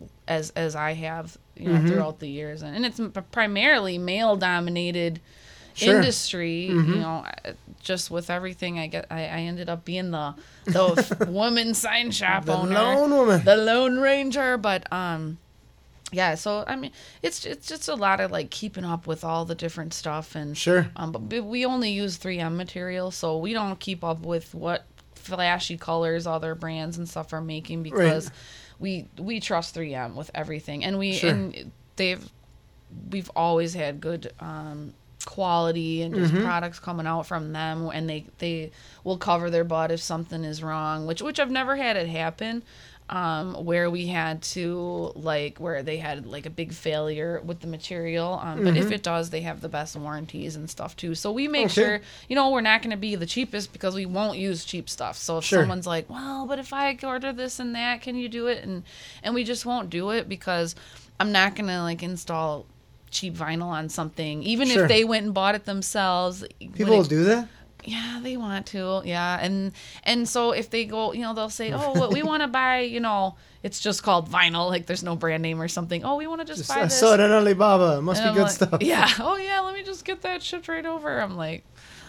as as I have, you know, mm-hmm. throughout the years, and, and it's primarily male dominated sure. industry. Mm-hmm. You know, just with everything, I get, I, I ended up being the the woman sign shop the owner, lone woman, the Lone Ranger. But um, yeah. So I mean, it's it's just a lot of like keeping up with all the different stuff, and sure. Um, but we only use three M material, so we don't keep up with what flashy colors other brands and stuff are making because. Right. We we trust three M with everything, and we sure. and they've we've always had good um, quality and just mm-hmm. products coming out from them, and they, they will cover their butt if something is wrong, which which I've never had it happen. Um, where we had to like where they had like a big failure with the material, um, but mm-hmm. if it does, they have the best warranties and stuff too. So we make okay. sure, you know, we're not going to be the cheapest because we won't use cheap stuff. So if sure. someone's like, well, but if I order this and that, can you do it? And and we just won't do it because I'm not going to like install cheap vinyl on something, even sure. if they went and bought it themselves. People will do that. Yeah, they want to. Yeah, and and so if they go, you know, they'll say, "Oh, well, we want to buy," you know, it's just called vinyl, like there's no brand name or something. Oh, we want to just, just buy I this. I saw it on Alibaba. It must and be I'm good like, stuff. Yeah. Oh, yeah. Let me just get that shipped right over. I'm like,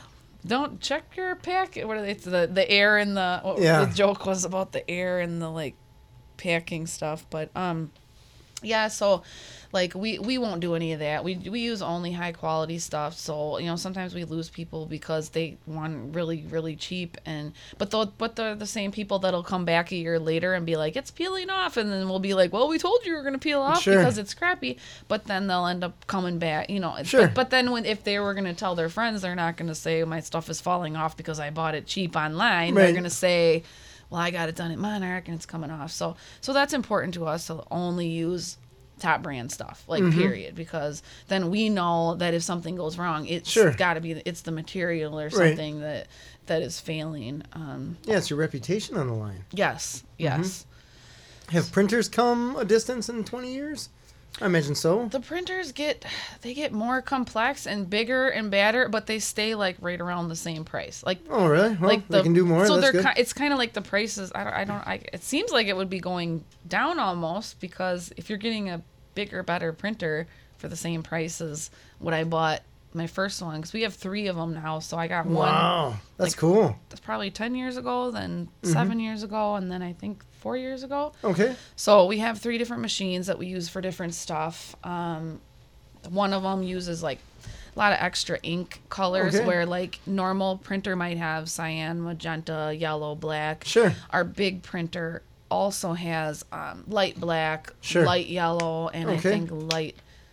don't check your packet. What are they? It's the the air and the. What yeah. The joke was about the air and the like packing stuff, but um, yeah. So. Like, we, we won't do any of that. We we use only high-quality stuff. So, you know, sometimes we lose people because they want really, really cheap. And But, they'll, but they're the same people that'll come back a year later and be like, it's peeling off. And then we'll be like, well, we told you we were going to peel off sure. because it's crappy. But then they'll end up coming back, you know. Sure. But, but then when if they were going to tell their friends, they're not going to say my stuff is falling off because I bought it cheap online. Right. They're going to say, well, I got it done at Monarch and it's coming off. So, so that's important to us to only use top brand stuff, like Mm-hmm. period, because then we know that if something goes wrong, it's Sure. got to be it's the material or Right. something that that is failing. Um, Yeah, it's your reputation on the line. yes, yes. Have printers come a distance in twenty years? I imagine so. The printers get they get more complex and bigger and badder, but they stay like right around the same price. Like Oh, really? Well, like they can do more. So That's they're good. ki- it's kind of like the prices. I don't. I don't. I, it seems like it would be going down almost, because if you're getting a bigger, better printer for the same price as what I bought my first one, because we have three of them now. So I got one. Wow, that's like, cool. That's probably ten years ago, then Mm-hmm. seven years ago, and then I think four years ago. Okay. So we have three different machines that we use for different stuff. Um, one of them uses like a lot of extra ink colors, Okay. where like normal printer might have cyan, magenta, yellow, black. Sure. Our big printer also has um, light black, Sure. light yellow, and I Okay. think light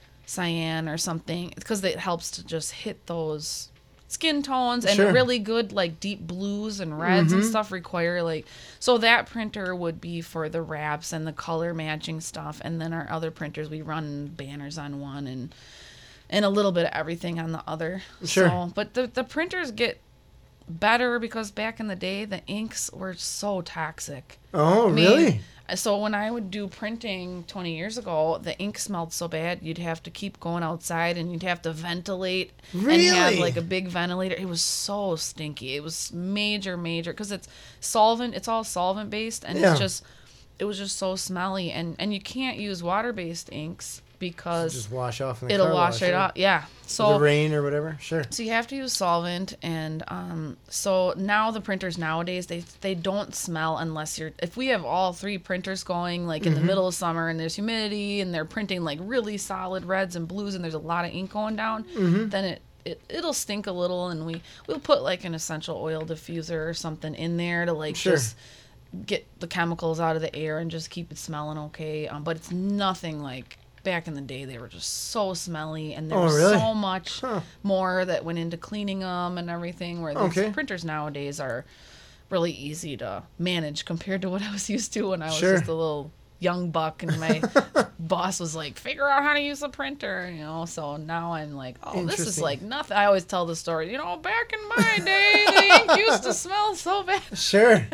cyan or something, because it helps to just hit those skin tones. And Sure. really good like deep blues and reds and stuff require like, so that printer would be for the wraps and the color matching stuff, and then our other printers we run banners on one and and a little bit of everything on the other. Sure. So, but the the printers get better because back in the day the inks were so toxic. Oh, I mean, really? So when I would do printing twenty years ago, the ink smelled so bad you'd have to keep going outside and you'd have to ventilate and have Really? like a big ventilator. It was so stinky. It was major, major, because it's solvent. It's all solvent based, and Yeah. it's just it was just so smelly. And and you can't use water based inks because Just wash off in the it'll car wash wash, it right? out. Yeah. The So rain or whatever. Sure. so you have to use solvent, and um, so now the printers nowadays they they don't smell unless you're. If we have all three printers going like in Mm-hmm. the middle of summer and there's humidity and they're printing like really solid reds and blues and there's a lot of ink going down, Mm-hmm. then it, it it'll stink a little, and we we'll put like an essential oil diffuser or something in there to like Sure. just get the chemicals out of the air and just keep it smelling okay. Um, but it's nothing like. Back in the day, they were just so smelly, and there Oh, was really? so much Huh. more that went into cleaning them and everything, where these Okay. printers nowadays are really easy to manage compared to what I was used to when I was Sure. just a little young buck and my boss was like, figure out how to use a printer, you know. So now I'm like, oh, this is Interesting. like nothing. I always tell the story, you know, back in my day the ink used to smell so bad. Sure.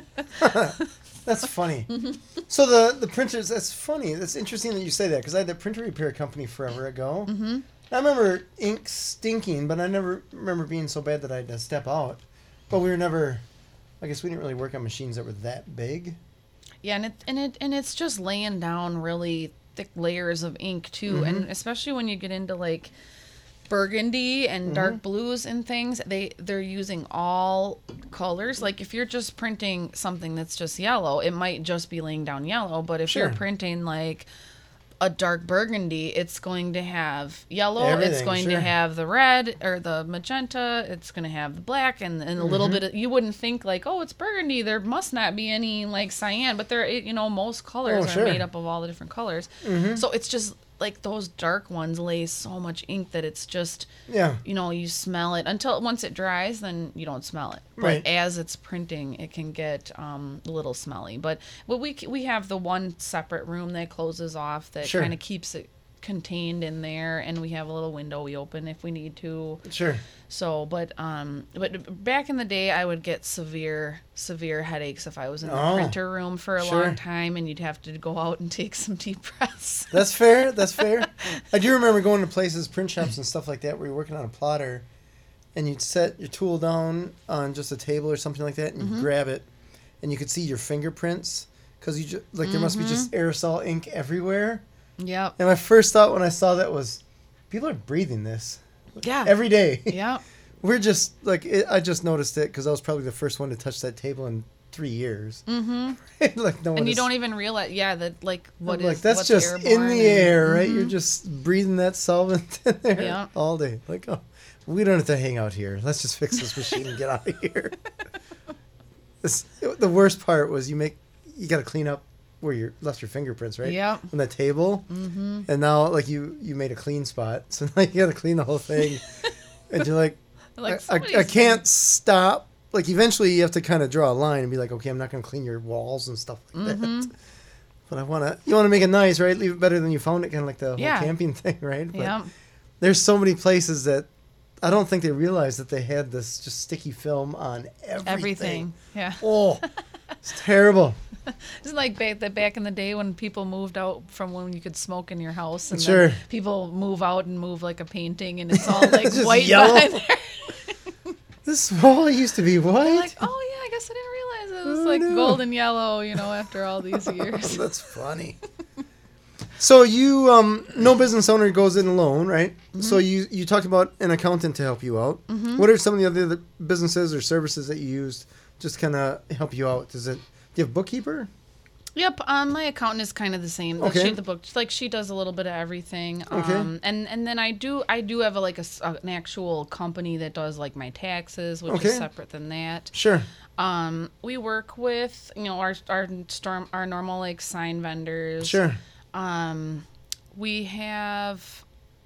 That's funny. So the the printers, that's funny. That's interesting that you say that, because I had the printer repair company forever ago. Mm-hmm. I remember ink stinking, but I never remember being so bad that I had to step out. But we were never, I guess we didn't really work on machines that were that big. Yeah, and it and it and it's just laying down really thick layers of ink too, Mm-hmm. and especially when you get into like burgundy and Mm-hmm. dark blues and things, they they're using all colors. Like if you're just printing something that's just yellow, it might just be laying down yellow, but if Sure. you're printing like a dark burgundy, it's going to have yellow, it's Everything, going sure. to have the red or the magenta, it's going to have the black, and, and a little Mm-hmm. bit of, you wouldn't think like, oh, it's burgundy, there must not be any like cyan, but there, you know, most colors Oh, are sure. made up of all the different colors. So it's just like those dark ones lay so much ink that it's just, Yeah. you know, you smell it until once it dries, then you don't smell it. But Right. as it's printing, it can get um, a little smelly. But but we we have the one separate room that closes off that Sure. kind of keeps it contained in there, and we have a little window we open if we need to. Sure. So, but um, but back in the day, I would get severe severe headaches if I was in the Oh, printer room for a sure. long time, and you'd have to go out and take some deep breaths. That's fair. That's fair. I do remember going to places, print shops and stuff like that, where you're working on a plotter, and you'd set your tool down on just a table or something like that, and Mm-hmm. you grab it, and you could see your fingerprints, because you just like there must be just Mm-hmm. aerosol ink everywhere. Yep. And my first thought when I saw that was, people are breathing this Yeah. every day. Yep. We're just like it, I just noticed it because I was probably the first one to touch that table in three years. Mm-hmm. like no one. And you is- don't even realize, yeah, that like what I'm is like that's what's just in airborne the and- air, right? You're just breathing that solvent in there Yeah. all day. Like, oh, we don't have to hang out here. Let's just fix this machine and get out of here. This, the worst part was you make you got to clean up where you left your fingerprints, right? Yep. On that table, mm-hmm. And now like you you made a clean spot, so now you got to clean the whole thing, and you're like, Like I, I, somebody's I can't stop. Like eventually you have to kind of draw a line and be like, okay, I'm not going to clean your walls and stuff like Mm-hmm. that. but I want to, you want to make it nice, right? Leave it better than you found it, kind of like the whole Yeah. camping thing, right? But Yeah. there's so many places that I don't think they realized that they had this just sticky film on everything. Everything. Yeah. Oh, it's terrible. It's like back, that back in the day when people moved out from when you could smoke in your house. And Sure. then people move out and move like a painting and it's all like Just white yellow. behind there. This wall used to be white. Like, oh yeah, I guess I didn't realize it was Oh, like no. golden yellow, you know, after all these years. That's funny. So you, um, no business owner goes in alone, right? Mm-hmm. So you, you talked about an accountant to help you out. Mm-hmm. What are some of the other businesses or services that you used just kind of help you out? Does it, do you have a bookkeeper? Yep, um, my accountant is kind of the same. Okay. She, the book, like she does a little bit of everything. Okay. Um, and and then I do I do have a, like a, s- an actual company that does like my taxes, which Okay. is separate than that. Sure. Um, we work with you know our our storm our normal like sign vendors. Sure. Um, we have.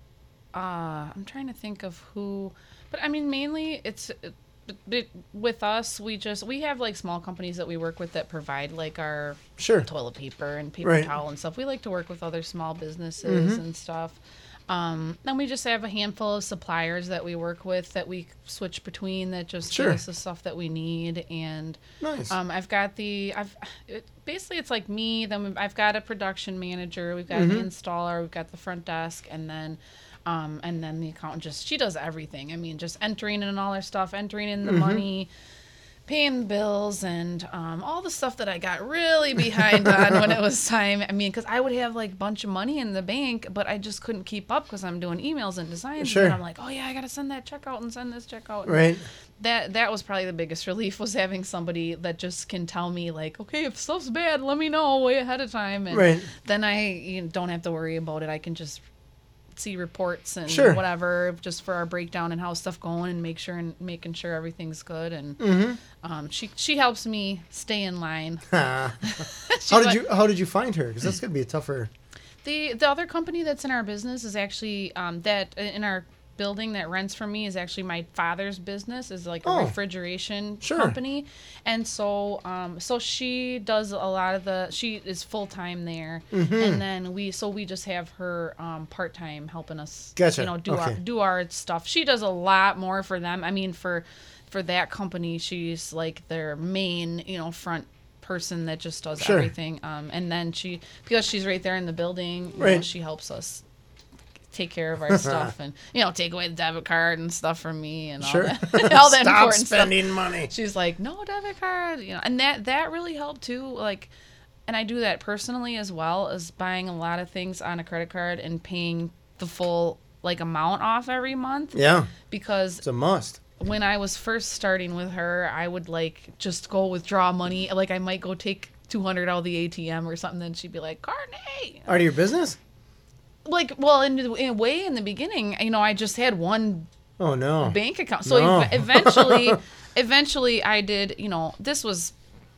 Uh, I'm trying to think of who, but I mean mainly it's. But, but with us, we just we have like small companies that we work with that provide like our Sure. toilet paper and paper Right. towel and stuff. We like to work with other small businesses Mm-hmm. and stuff. Um, then we just have a handful of suppliers that we work with that we switch between that just Sure. give us the stuff that we need. And Nice. um, I've got the I've it, basically it's like me. Then we've- I've got a production manager. We've got Mm-hmm. an installer. We've got the front desk, and then. Um, and then the accountant just, she does everything. I mean, just entering in all our stuff, entering in the Mm-hmm. money, paying the bills, and um, all the stuff that I got really behind on when it was time. I mean, because I would have like a bunch of money in the bank, but I just couldn't keep up because I'm doing emails and designs. Sure. And I'm like, oh yeah, I got to send that check out and send this check out. And Right. That that was probably the biggest relief was having somebody that just can tell me like, okay, if stuff's bad, let me know way ahead of time. And Right. then I you know, don't have to worry about it. I can just see reports and Sure. whatever just for our breakdown and how stuff going and make sure and making sure everything's good and Mm-hmm. um, she she helps me stay in line. how She's did like- you How did you find her? Because that's gonna be a tougher. the the other company that's in our business is actually um, that in our building that rents from me is actually my father's business is like a Oh. refrigeration Sure. company, and so um so she does a lot of the she is full time there, Mm-hmm. and then we so we just have her um part time helping us Gotcha. you know do our Okay. do our stuff. She does a lot more for them. I mean for for that company she's like their main you know front person that just does Sure. everything, um and then she because she's right there in the building you know, Right. she helps us take care of our stuff and you know take away the debit card and stuff from me and all Sure. that all that Stop important spending money. stuff. She's like, no debit card, you know, and that that really helped too. Like, and I do that personally as well as buying a lot of things on a credit card and paying the full like amount off every month Yeah, because it's a must. when I was first starting with her, I would like just go withdraw money. Like I might go take two hundred out of the A T M or something. Then she'd be like, Courtney. Out of your business? Like, well, in, in a way, in the beginning, you know, I just had one Oh no. bank account. So No. ev- eventually, eventually, I did. You know, this was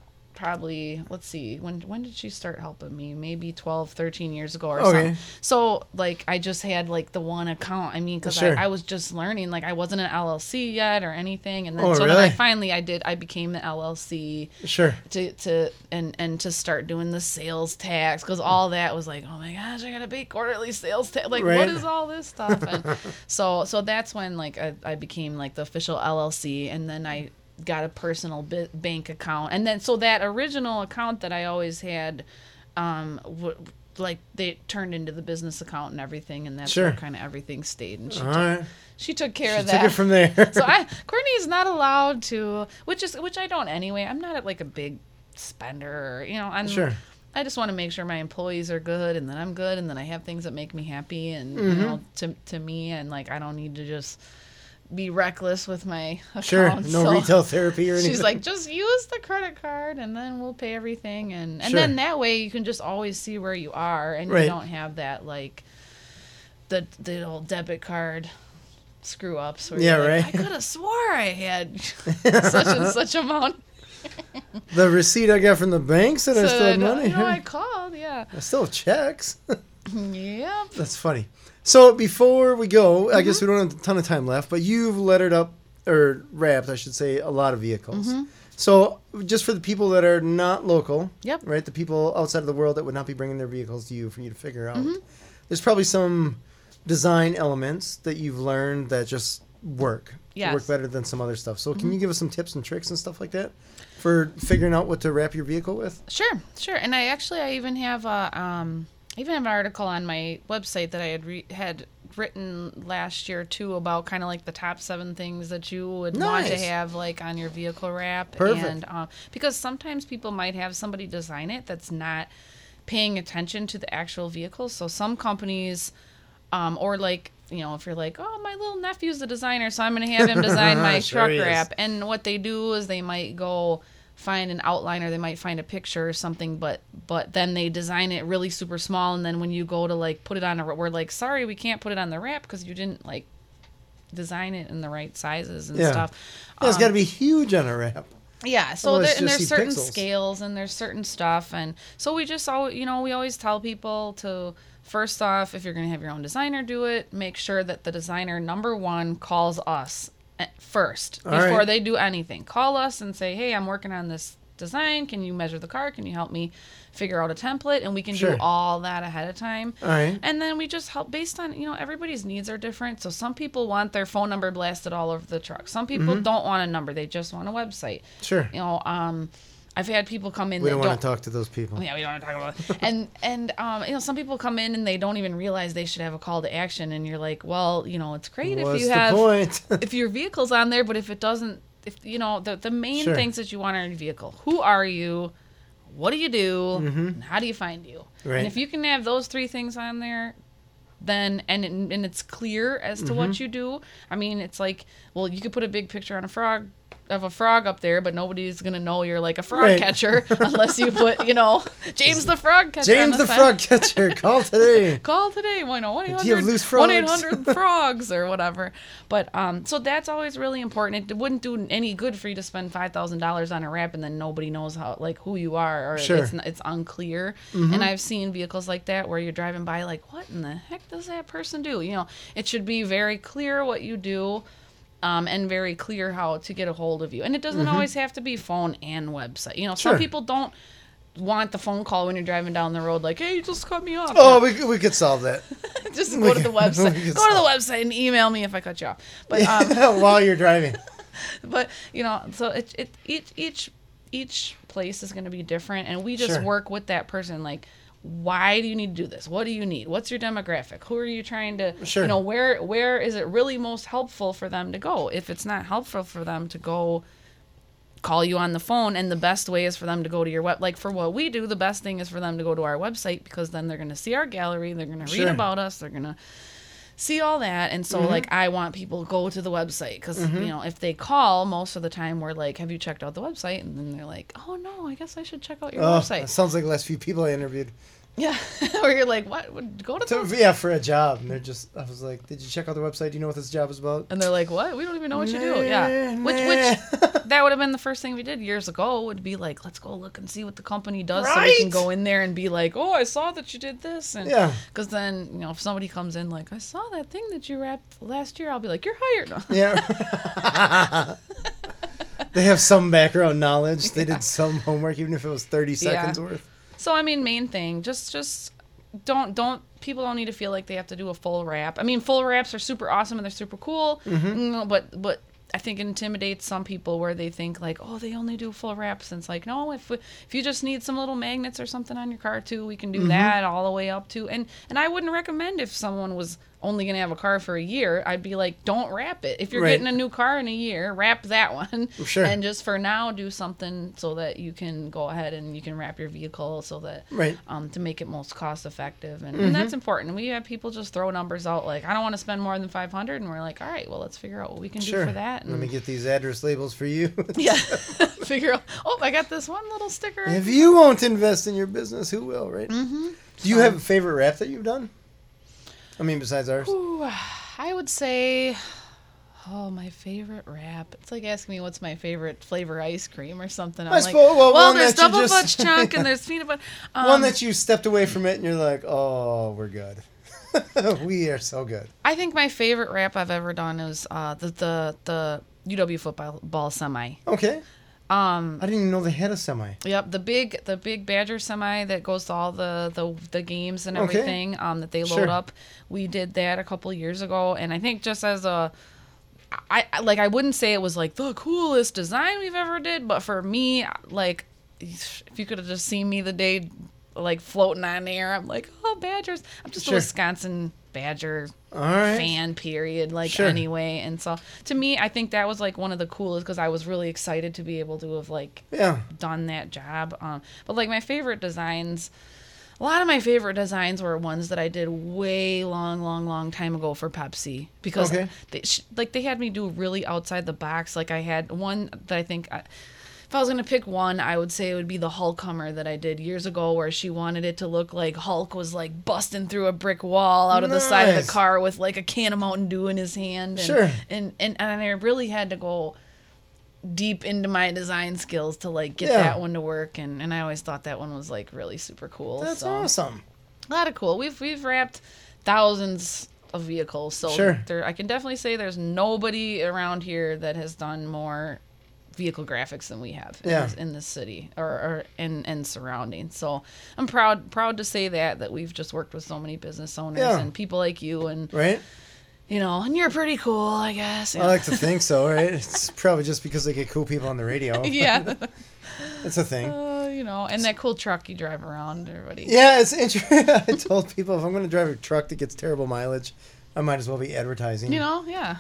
probably let's see when when did she start helping me? Maybe twelve, thirteen years ago or Okay. something. So like I just had like the one account. I mean, because Sure. I, I was just learning. Like I wasn't an L L C yet or anything. And then Oh, so then I really? finally I did. I became the L L C Sure. to to and and to start doing the sales tax because all that was like, oh my gosh, I gotta pay quarterly sales tax. Like Right. what is all this stuff? And so so that's when like I, I became like the official L L C, and then I got a personal bi- bank account, and then so that original account that I always had, um, w- like they turned into the business account and everything, and that's Sure. where kind of everything stayed, and she All took, right. she took care She of took that. it from there. So I Courtney's not allowed to, which is which I don't anyway. I'm not like a big spender, or, you know. I'm Sure. I just want to make sure my employees are good, and then I'm good, and then I have things that make me happy, and Mm-hmm. you know, to to me, and like I don't need to just be reckless with my account. Sure. No so retail therapy or anything. she's like, just use the credit card, and then we'll pay everything, and and Sure. then that way you can just always see where you are, and Right. you don't have that like the the old debit card screw ups. Where Yeah, you're like, right. I could have swore I had such and such amount. The receipt I got from the bank said I So still had that, money. you know, I called, yeah. I still have checks. Yep. That's funny. So before we go, Mm-hmm. I guess we don't have a ton of time left, but you've lettered up or wrapped, I should say, a lot of vehicles. Mm-hmm. So, just for the people that are not local, Yep. right? The people outside of the world that would not be bringing their vehicles to you for you to figure out. Mm-hmm. There's probably some design elements that you've learned that just work. Yes. Work better than some other stuff. So, can Mm-hmm. you give us some tips and tricks and stuff like that for figuring out what to wrap your vehicle with? Sure, sure. And I actually, I even have a, um, I even have an article on my website that I had re- had written last year too about kind of like the top seven things that you would want to Nice. have like on your vehicle wrap. Perfect. And um, because sometimes people might have somebody design it that's not paying attention to the actual vehicle. So some companies, um, or like, you know, if you're like, oh, my little nephew's the designer, so I'm going to have him design my Sure truck he is. wrap. And what they do is they might go find an outline, or they might find a picture or something, but but then they design it really super small, and then when you go to like put it on a, we're like, sorry, we can't put it on the wrap because you didn't like design it in the right sizes and Yeah. stuff. Yeah, it's Um, got to be huge on a wrap. yeah, so Otherwise there, and just there's see certain pixels. scales and there's certain stuff, and so we just all, you know, we always tell people to, first off, if you're going to have your own designer do it, make sure that the designer, number one, calls us at- first All before right. they do anything. Call us and say, hey, I'm working on this design. Can you measure the car? Can you help me figure out a template? And we can Sure. do all that ahead of time. All right. And then we just help based on, you know, everybody's needs are different. So some people want their phone number blasted all over the truck. Some people Mm-hmm. don't want a number. They just want a website. Sure. You know, um, I've had people come in We that don't don't. want to talk to those people. Yeah, we don't want to talk about it. And and um, you know, some people come in and they don't even realize they should have a call to action. And you're like, well, you know, it's great What's if you the have point? if your vehicle's on there, but if it doesn't, if you know, the the main Sure. things that you want on your vehicle, who are you? What do you do? And how do you find you? Right. And if you can have those three things on there, then and it, and it's clear as to what you do. I mean, it's like, well, you could put a big picture on a frog of a frog up there, but nobody's gonna know you're like a frog Right. catcher unless you put, you know, James the frog catcher. on James the side. frog catcher, call today. Call today, why no, one eight Do you have hundred loose frogs? one eight hundred frogs or whatever. But um, so that's always really important. It wouldn't do any good for you to spend five thousand dollars on a wrap and then nobody knows how, like, who you are, or Sure. it's it's unclear. And I've seen vehicles like that where you're driving by like, what in the heck does that person do? You know, it should be very clear what you do. Um, and very clear how to get a hold of you. And it doesn't always have to be phone and website. You know, some Sure. people don't want the phone call when you're driving down the road, like, hey, you just cut me off. Oh, we, we could solve that. Just we go to can- the website. we can Go to the website and email me if I cut you off. But um, While you're driving. but you know, so it, it each each each place is going to be different, and we just Sure. work with that person. Like, why do you need to do this? What do you need? What's your demographic? Who are you trying to? Sure. You know, where where is it really most helpful for them to go? If it's not helpful for them to go, call you on the phone, and the best way is for them to go to your web. Like for what we do, the best thing is for them to go to our website, because then they're going to see our gallery, they're going to read Sure. about us, they're going to see all that. And so like I want people to go to the website, because you know, if they call, most of the time we're like, have you checked out the website? And then they're like, oh no, I guess I should check out your Oh, website. that sounds like the last few people I interviewed. Yeah. Or you're like, what? What- Go to the To, website. yeah, for a job. And they're just, I was like, did you check out the website? Do you know what this job is about? And they're like, what? We don't even know what you do. Nah, Yeah. Which, nah. which, that would have been the first thing we did years ago, would be like, let's go look and see what the company does, so we can Right? go in there and be like, oh, I saw that you did this. And Yeah. because then, you know, if somebody comes in like, I saw that thing that you wrapped last year, I'll be like, you're hired. No. Yeah. They have some background knowledge. They did some homework, even if it was thirty seconds Yeah. worth. So I mean, main thing, just just don't don't people don't need to feel like they have to do a full wrap. I mean, full wraps are super awesome and they're super cool, mm, but but I think it intimidates some people where they think like, oh, they only do full wraps. And it's like, no, if we, if you just need some little magnets or something on your car too, we can do that all the way up to. And and I wouldn't recommend, if someone was only gonna have a car for a year, I'd be like, don't wrap it. If you're Right. getting a new car in a year, wrap that one. Sure. And just for now, do something so that you can go ahead and you can wrap your vehicle so that Right. um, to make it most cost effective. And, and that's important. We have people just throw numbers out like, I don't want to spend more than five hundred, and we're like, all right, well, let's figure out what we can Sure. do for that. And Let me get these address labels for you. yeah, figure out. Oh, I got this one little sticker. If you won't invest in your business, who will, right? Mm-hmm. Do you have a favorite wrap that you've done? I mean, besides ours. Ooh, I would say, oh, my favorite wrap. It's like asking me what's my favorite flavor ice cream or something. I'm I like, suppose- well, well, one there's that you double just- fudge chunk and there's peanut butter. Um, One that you stepped away from it and you're like, oh, we're good. We are so good. I think my favorite wrap I've ever done is uh, the the the U W football ball semi. Okay. Um, I didn't even know they had a semi. Yep, the big the big Badger semi that goes to all the, the, the games and Okay. everything um, that they load Sure. up. We did that a couple years ago, and I think just as a I I- like I wouldn't say it was like the coolest design we've ever did, but for me, like if you could have just seen me the day like floating on air, I'm like, oh, Badgers. I'm just Sure. a Wisconsin Badger All right. fan, period. Like Sure. anyway, and so to me, I think that was like one of the coolest because I was really excited to be able to have like Yeah. done that job. Um, but like my favorite designs, a lot of my favorite designs were ones that I did way long, long, long time ago for Pepsi because Okay. they sh- like they had me do really outside the box. Like I had one that I think. I, If I was going to pick one, I would say it would be the Hulk Hummer that I did years ago where she wanted it to look like Hulk was like busting through a brick wall out of the side of Nice. the car with like a can of Mountain Dew in his hand. And, Sure. And, and, and I really had to go deep into my design skills to like get Yeah. that one to work. And, and I always thought that one was like really super cool. That's so, awesome. A lot of cool. We've, we've wrapped thousands of vehicles. So Sure. there, I can definitely say there's nobody around here that has done more vehicle graphics than we have in, Yeah. this, in this city or, or in and surrounding. So I'm proud proud to say that that we've just worked with so many business owners Yeah. and people like you and Right? you know, and you're pretty cool, I guess. I like to think so, right? It's probably just because they get cool people on the radio. yeah. It's a thing. Uh, you know, and that cool truck you drive around, everybody. Yeah, it's interesting. I told people if I'm going to drive a truck that gets terrible mileage, I might as well be advertising. You know, yeah.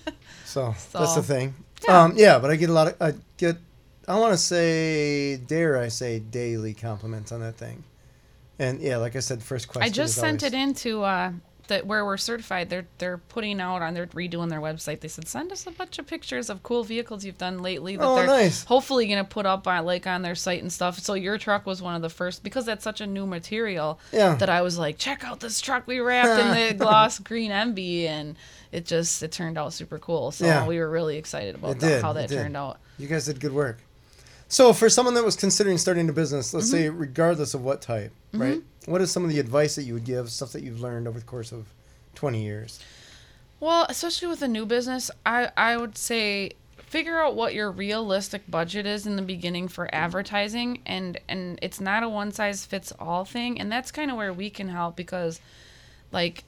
So, So, that's the thing. yeah. Um, yeah, but I get a lot of, I get, I want to say, dare I say, daily compliments on that thing. And yeah, like I said, first question. I just is sent always, it into uh that where we're certified. They're they're putting out on they're redoing their website. They said send us a bunch of pictures of cool vehicles you've done lately that Oh, they're nice. hopefully gonna put up on like on their site and stuff. So your truck was one of the first because that's such a new material Yeah. that I was like, check out this truck we wrapped in the gloss green M B and it just it turned out super cool. So Yeah. we were really excited about It that, did, how it that did. turned out. You guys did good work. So for someone that was considering starting a business, let's Mm-hmm. say regardless of what type, right? What is some of the advice that you would give, stuff that you've learned over the course of twenty years? Well, especially with a new business, I, I would say figure out what your realistic budget is in the beginning for advertising and, and it's not a one size fits all thing. And that's kind of where we can help because like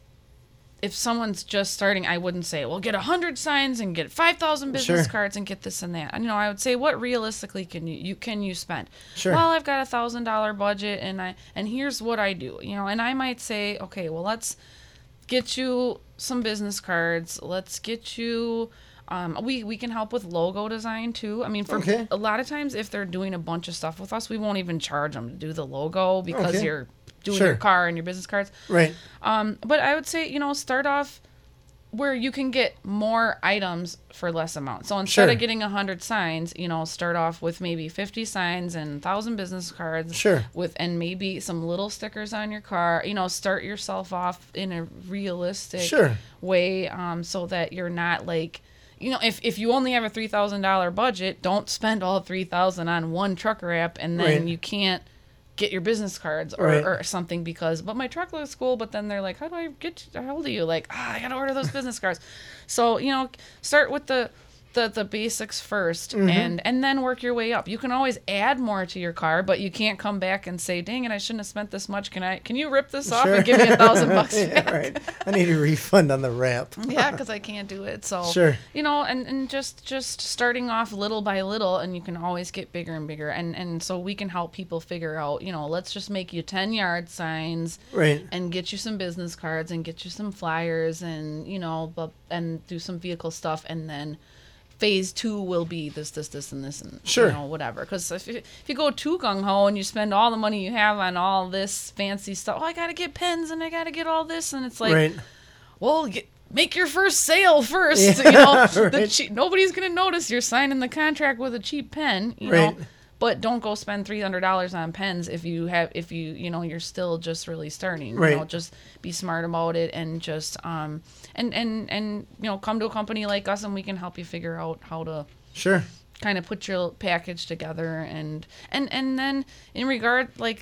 if someone's just starting, I wouldn't say, well, get a hundred signs and get five thousand business Sure. cards and get this and that. You know, I would say, what realistically can you, you can you spend? Sure. Well, I've got a thousand dollar budget and I, and here's what I do, you know, and I might say, okay, well, let's get you some business cards. Let's get you, um, we, we can help with logo design too. I mean, for Okay. a lot of times if they're doing a bunch of stuff with us, we won't even charge them to do the logo because Okay. you're doing Sure. your car and your business cards. Right. Um, but I would say, you know, start off where you can get more items for less amount. So instead Sure. of getting one hundred signs, you know, start off with maybe fifty signs and one thousand business cards. Sure. With and maybe some little stickers on your car. You know, start yourself off in a realistic Sure. way um, so that you're not like, you know, if, if you only have a three thousand dollars budget, don't spend all three thousand dollars on one truck wrap and then Right. you can't get your business cards or, Right. or something because but my truck looks cool but then they're like how do I get how old are you like ah, I gotta order those business cards so you know start with the the, the basics first Mm-hmm. and and then work your way up. You can always add more to your car but you can't come back and say dang it I shouldn't have spent this much can I can you rip this off Sure. and give me a thousand bucks Yeah, back? right. I need a refund on the wrap. Yeah, because I can't do it. So Sure. you know, and, and just just starting off little by little, and you can always get bigger and bigger. And and so we can help people figure out. You know, let's just make you ten yard signs, Right. and get you some business cards, and get you some flyers, and you know, but and do some vehicle stuff, and then phase two will be this, this, this, and this, and Sure. you know, whatever. Because if you, if you go too gung ho and you spend all the money you have on all this fancy stuff, oh, I gotta get pens and I gotta get all this, and it's like, Right. well, get, make your first sale first. Yeah, You know, the right. cheap, nobody's gonna notice you're signing the contract with a cheap pen. You Right. know, but don't go spend three hundred dollars on pens if you have if you you know you're still just really starting. Right. You know, just be smart about it and just um and and and you know come to a company like us and we can help you figure out how to Sure. kind of put your package together and and and then in regard like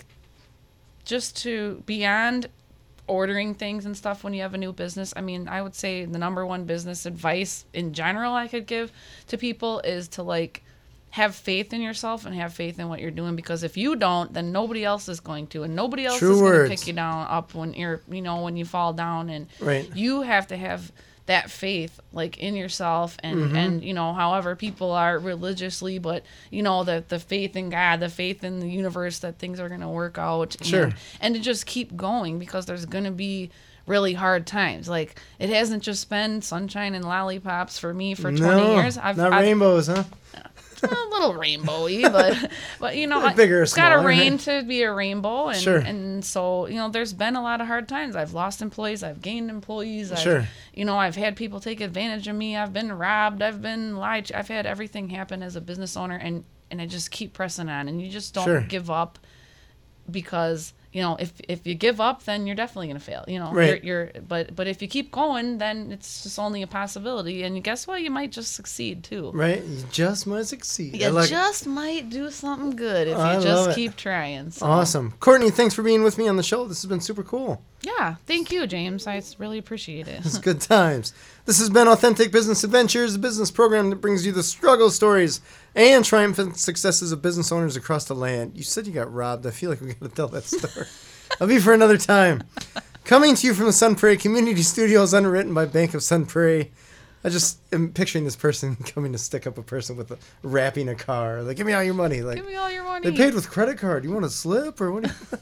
just to beyond ordering things and stuff when you have a new business, I mean, I would say the number one business advice in general I could give to people is to like have faith in yourself and have faith in what you're doing, because if you don't, then nobody else is going to, and nobody else True is going to words. pick you down up when you're, you know, when you fall down. And Right. you have to have that faith, like, in yourself, and Mm-hmm. and you know, however people are religiously, but you know, the the faith in God, the faith in the universe that things are going to work out. Sure. And, and to just keep going, because there's going to be really hard times. Like, it hasn't just been sunshine and lollipops for me for twenty No, years. I've, not I've rainbows, huh? a little rainbowy, but but you know, They're bigger or it's got to smaller, rain right? to be a rainbow, and Sure. and so you know, there's been a lot of hard times. I've lost employees, I've gained employees, I've, Sure. you know, I've had people take advantage of me, I've been robbed, I've been lied to, I've had everything happen as a business owner, and and I just keep pressing on, and you just don't Sure. give up, because you know, if if you give up, then you're definitely gonna fail. You know, Right. you're, you're but but if you keep going, then it's just only a possibility, and guess what? You might just succeed too. Right? You just might succeed. I You like it. just might do something good if I you love just it. keep trying. So, Awesome. Courtney, thanks for being with me on the show. This has been super cool. yeah, thank you, James. I really appreciate it. It's good times. This has been Authentic Business Adventures, a business program that brings you the struggle stories and triumphant successes of business owners across the land. You said you got robbed. I feel like we got to tell that story. That'll be for another time. Coming to you from the Sun Prairie Community Studios, underwritten by Bank of Sun Prairie. I just am picturing this person coming to stick up a person with a, wrapping a car. Like, give me all your money. Like, Give me all your money. they paid with credit card. You want a slip or what? Do you...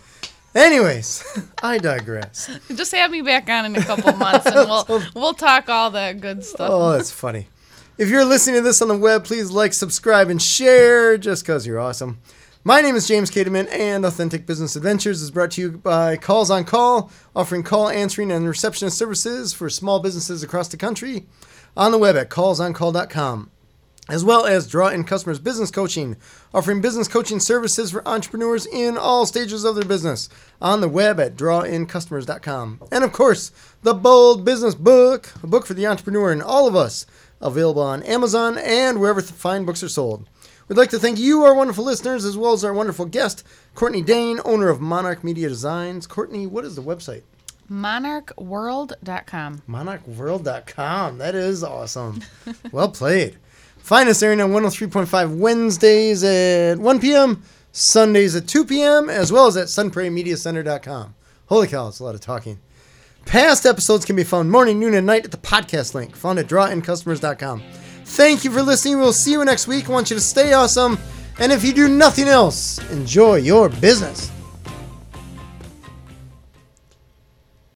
Anyways, I digress. Just have me back on in a couple months, and we'll we'll talk all that good stuff. Oh, that's funny. If you're listening to this on the web, please like, subscribe, and share just because you're awesome. My name is James Cademan, and Authentic Business Adventures is brought to you by Calls on Call, offering call answering and receptionist services for small businesses across the country, on the web at calls on call dot com, as well as Draw In Customers Business Coaching, offering business coaching services for entrepreneurs in all stages of their business, on the web at draw in customers dot com. And of course, the Bold Business Book, a book for the entrepreneur and all of us, available on Amazon and wherever fine books are sold. We'd like to thank you, our wonderful listeners, as well as our wonderful guest, Courtney Dane, owner of Monarch Media Designs. Courtney, what is the website? monarch world dot com. monarch world dot com. That is awesome. Well played. Find us airing on one oh three point five Wednesdays at one p.m., Sundays at two p.m., as well as at sun prairie media center dot com. Holy cow, it's a lot of talking. Past episodes can be found morning, noon, and night at the podcast link, found at draw in customers dot com. Thank you for listening. We'll see you next week. I want you to stay awesome. And if you do nothing else, enjoy your business.